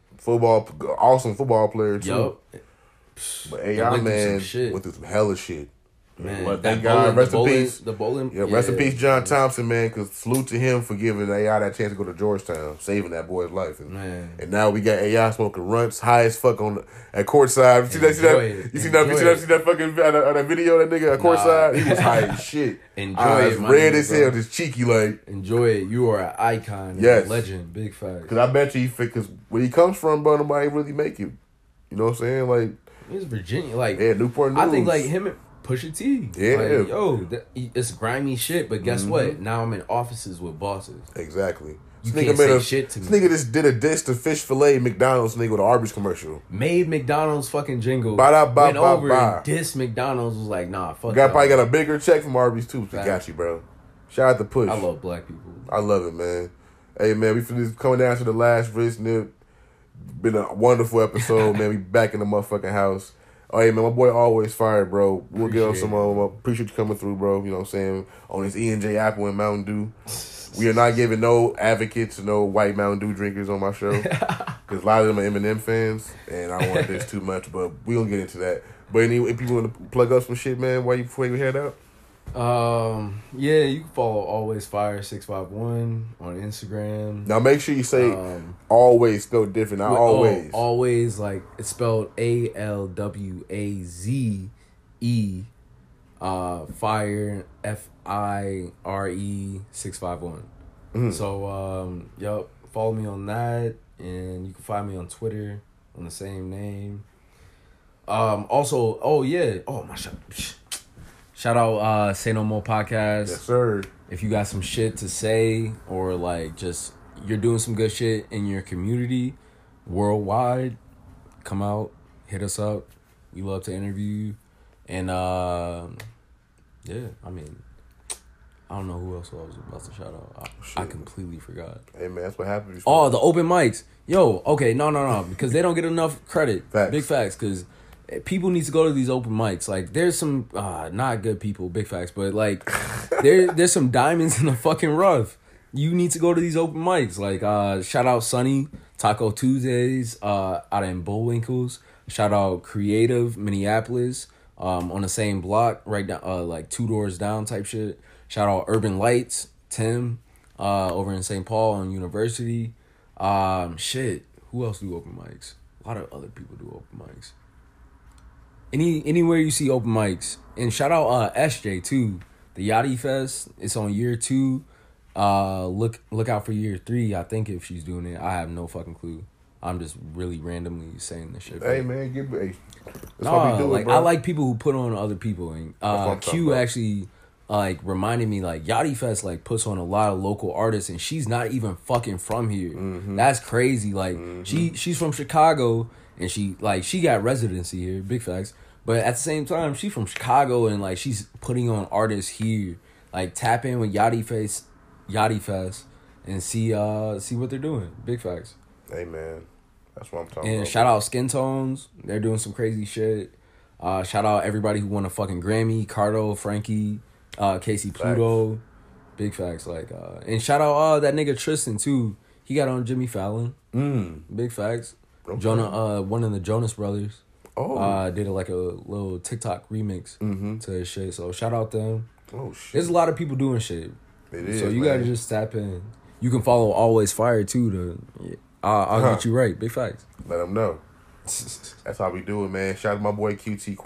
Yep. Awesome football player too. Yep. But AI man went through some hella shit. Man, but thank God, rest in peace. The bowling. Yeah, rest in peace, John Thompson, man. Because salute to him for giving AI that chance to go to Georgetown, saving that boy's life. And now we got AI smoking runts, high as fuck at courtside. You see that fucking that video of that nigga at courtside? He was high as shit. Enjoy it, red as hell, just cheeky like. Enjoy it. You are an icon. Yes, a legend. Big fact. Because I bet you, because where he comes from, bro, nobody really make it. You know what I'm saying? Like it's Virginia, like Newport News. I think like him. Pusha T. Yeah. Like, it's grimy shit, but guess what? Now I'm in offices with bosses. Exactly. You can't say shit to me. This nigga just did a diss to Fish Fillet McDonald's nigga with an Arby's commercial. Made McDonald's fucking jingle. Went over and dissed McDonald's, was like, nah, fuck that. Probably got a bigger check from Arby's too. They got you, bro. Shout out to Push. I love black people. I love it, man. Hey, man, we finished coming down to the last Rich Nip. Been a wonderful episode, man. We back in the motherfucking house. Oh, hey, man, my boy Always Fired, bro. We'll give him some, appreciate you coming through, bro. You know what I'm saying? On this E&J Apple and Mountain Dew. We are not giving no advocates, no white Mountain Dew drinkers on my show. Because a lot of them are Eminem fans, and I don't want this too much, but we don't get into that. But if people want to plug up some shit, man, before you head out? Yeah, you can follow Always Fire 651 on Instagram. Now make sure you say always spelled different. Not always. Always, like it's spelled ALWAZE. Fire FIRE 651. So yep, follow me on that, and you can find me on Twitter on the same name. Also, shout out Say No More Podcast. Yes, sir. If you got some shit to say, or like just you're doing some good shit in your community worldwide, come out, hit us up. We love to interview you. And yeah, I mean, I don't know who else I was about to shout out. I completely forgot. Hey man, that's what happens. Oh, the open mics. Yo, okay, no, because they don't get enough credit. Facts. Big facts, because people need to go to these open mics. Like, there's some not good people, big facts, but like there's some diamonds in the fucking rough. You need to go to these open mics. Like, shout out Sunny, Taco Tuesdays, out in Bullwinkles. Shout out Creative, Minneapolis, on the same block, right down, like 2 doors down type shit. Shout out Urban Lights, Tim, over in St. Paul on University. Shit, who else do open mics? A lot of other people do open mics. Anywhere you see open mics. And shout out SJ too. The Yachty Fest, it's on year 2. Look out for year 3. I think if she's doing it, I have no fucking clue. I'm just really randomly saying this shit. Hey man, give me. That's how we do it, bro. I like people who put on other people. And Q actually like reminded me like Yachty Fest like puts on a lot of local artists, and she's not even fucking from here. That's crazy. Like she's from Chicago, and she got residency here. Big facts. But at the same time, she's from Chicago, and like she's putting on artists here. Like tap in with Yachty Fest, and see what they're doing. Big facts. Hey man, that's what I'm talking about. And shout out Skin Tones. They're doing some crazy shit. Shout out everybody who won a fucking Grammy. Cardo, Frankie, Casey Pluto. Big facts. Like and shout out that nigga Tristan too. He got on Jimmy Fallon. Big facts. Okay. Jonah, one of the Jonas Brothers. Did like a little TikTok remix to his shit. So shout out them. Oh shit. There's a lot of people doing shit. It is. So you gotta just tap in. You can follow Always Fire too. I'll get you right. Big facts. Let them know. That's how we do it, man. Shout out to my boy QT ?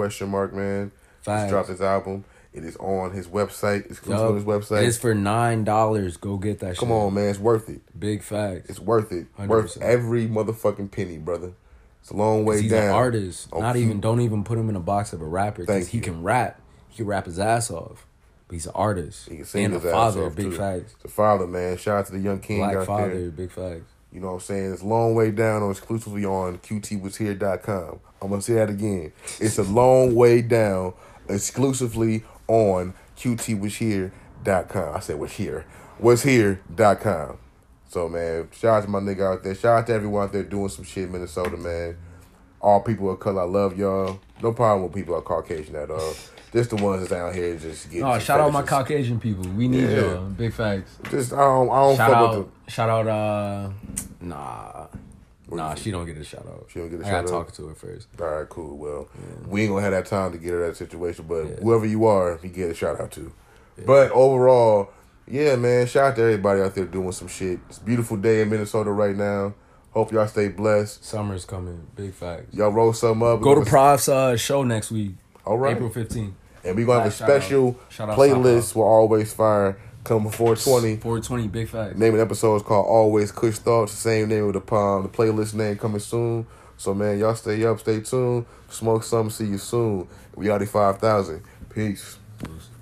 Man. Just dropped his album. It is on his website. It's on his website. It's for $9. Go get that shit. Come on, man. It's worth it. Big facts. It's worth it. 100%. Worth every motherfucking penny, brother. It's a long way he's down. He's an artist. Don't even put him in a box of a rapper. Because he can rap. He can rap his ass off. But he's an artist. He can sing and his a father. Big facts. It's a father, man. Shout out to the young king Black out father, there. Big facts. You know what I'm saying? It's a long way down or exclusively on QTWasHere.com. I'm going to say that again. It's a long way down exclusively on QTWasHere.com. I said was here. WasHere.com. So, man, shout out to my nigga out there. Shout out to everyone out there doing some shit in Minnesota, man. All people of color, I love y'all. No problem with people are Caucasian at all. Just the ones that's out here just getting. Oh, shout out my Caucasian people. We need y'all. Big facts. Just I don't fuck with them. Shout out. Nah, she don't get a shout out. She don't get a shout out. I gotta talk to her first. All right, cool. Well, we ain't gonna have that time to get her that situation, but whoever you are, you get a shout out to. Yeah. But overall, yeah, man, shout out to everybody out there doing some shit. It's a beautiful day in Minnesota right now. Hope y'all stay blessed. Summer's coming. Big facts. Y'all roll something up. Go to Prof's show next week. All right. April 15th. And we're going to have a special playlist for Always Fire coming 420. 420, big fact. Name of the episode is called Always Kush Thoughts. The same name of the playlist name coming soon. So, man, y'all stay up, stay tuned. Smoke something, see you soon. We already 5,000. Peace.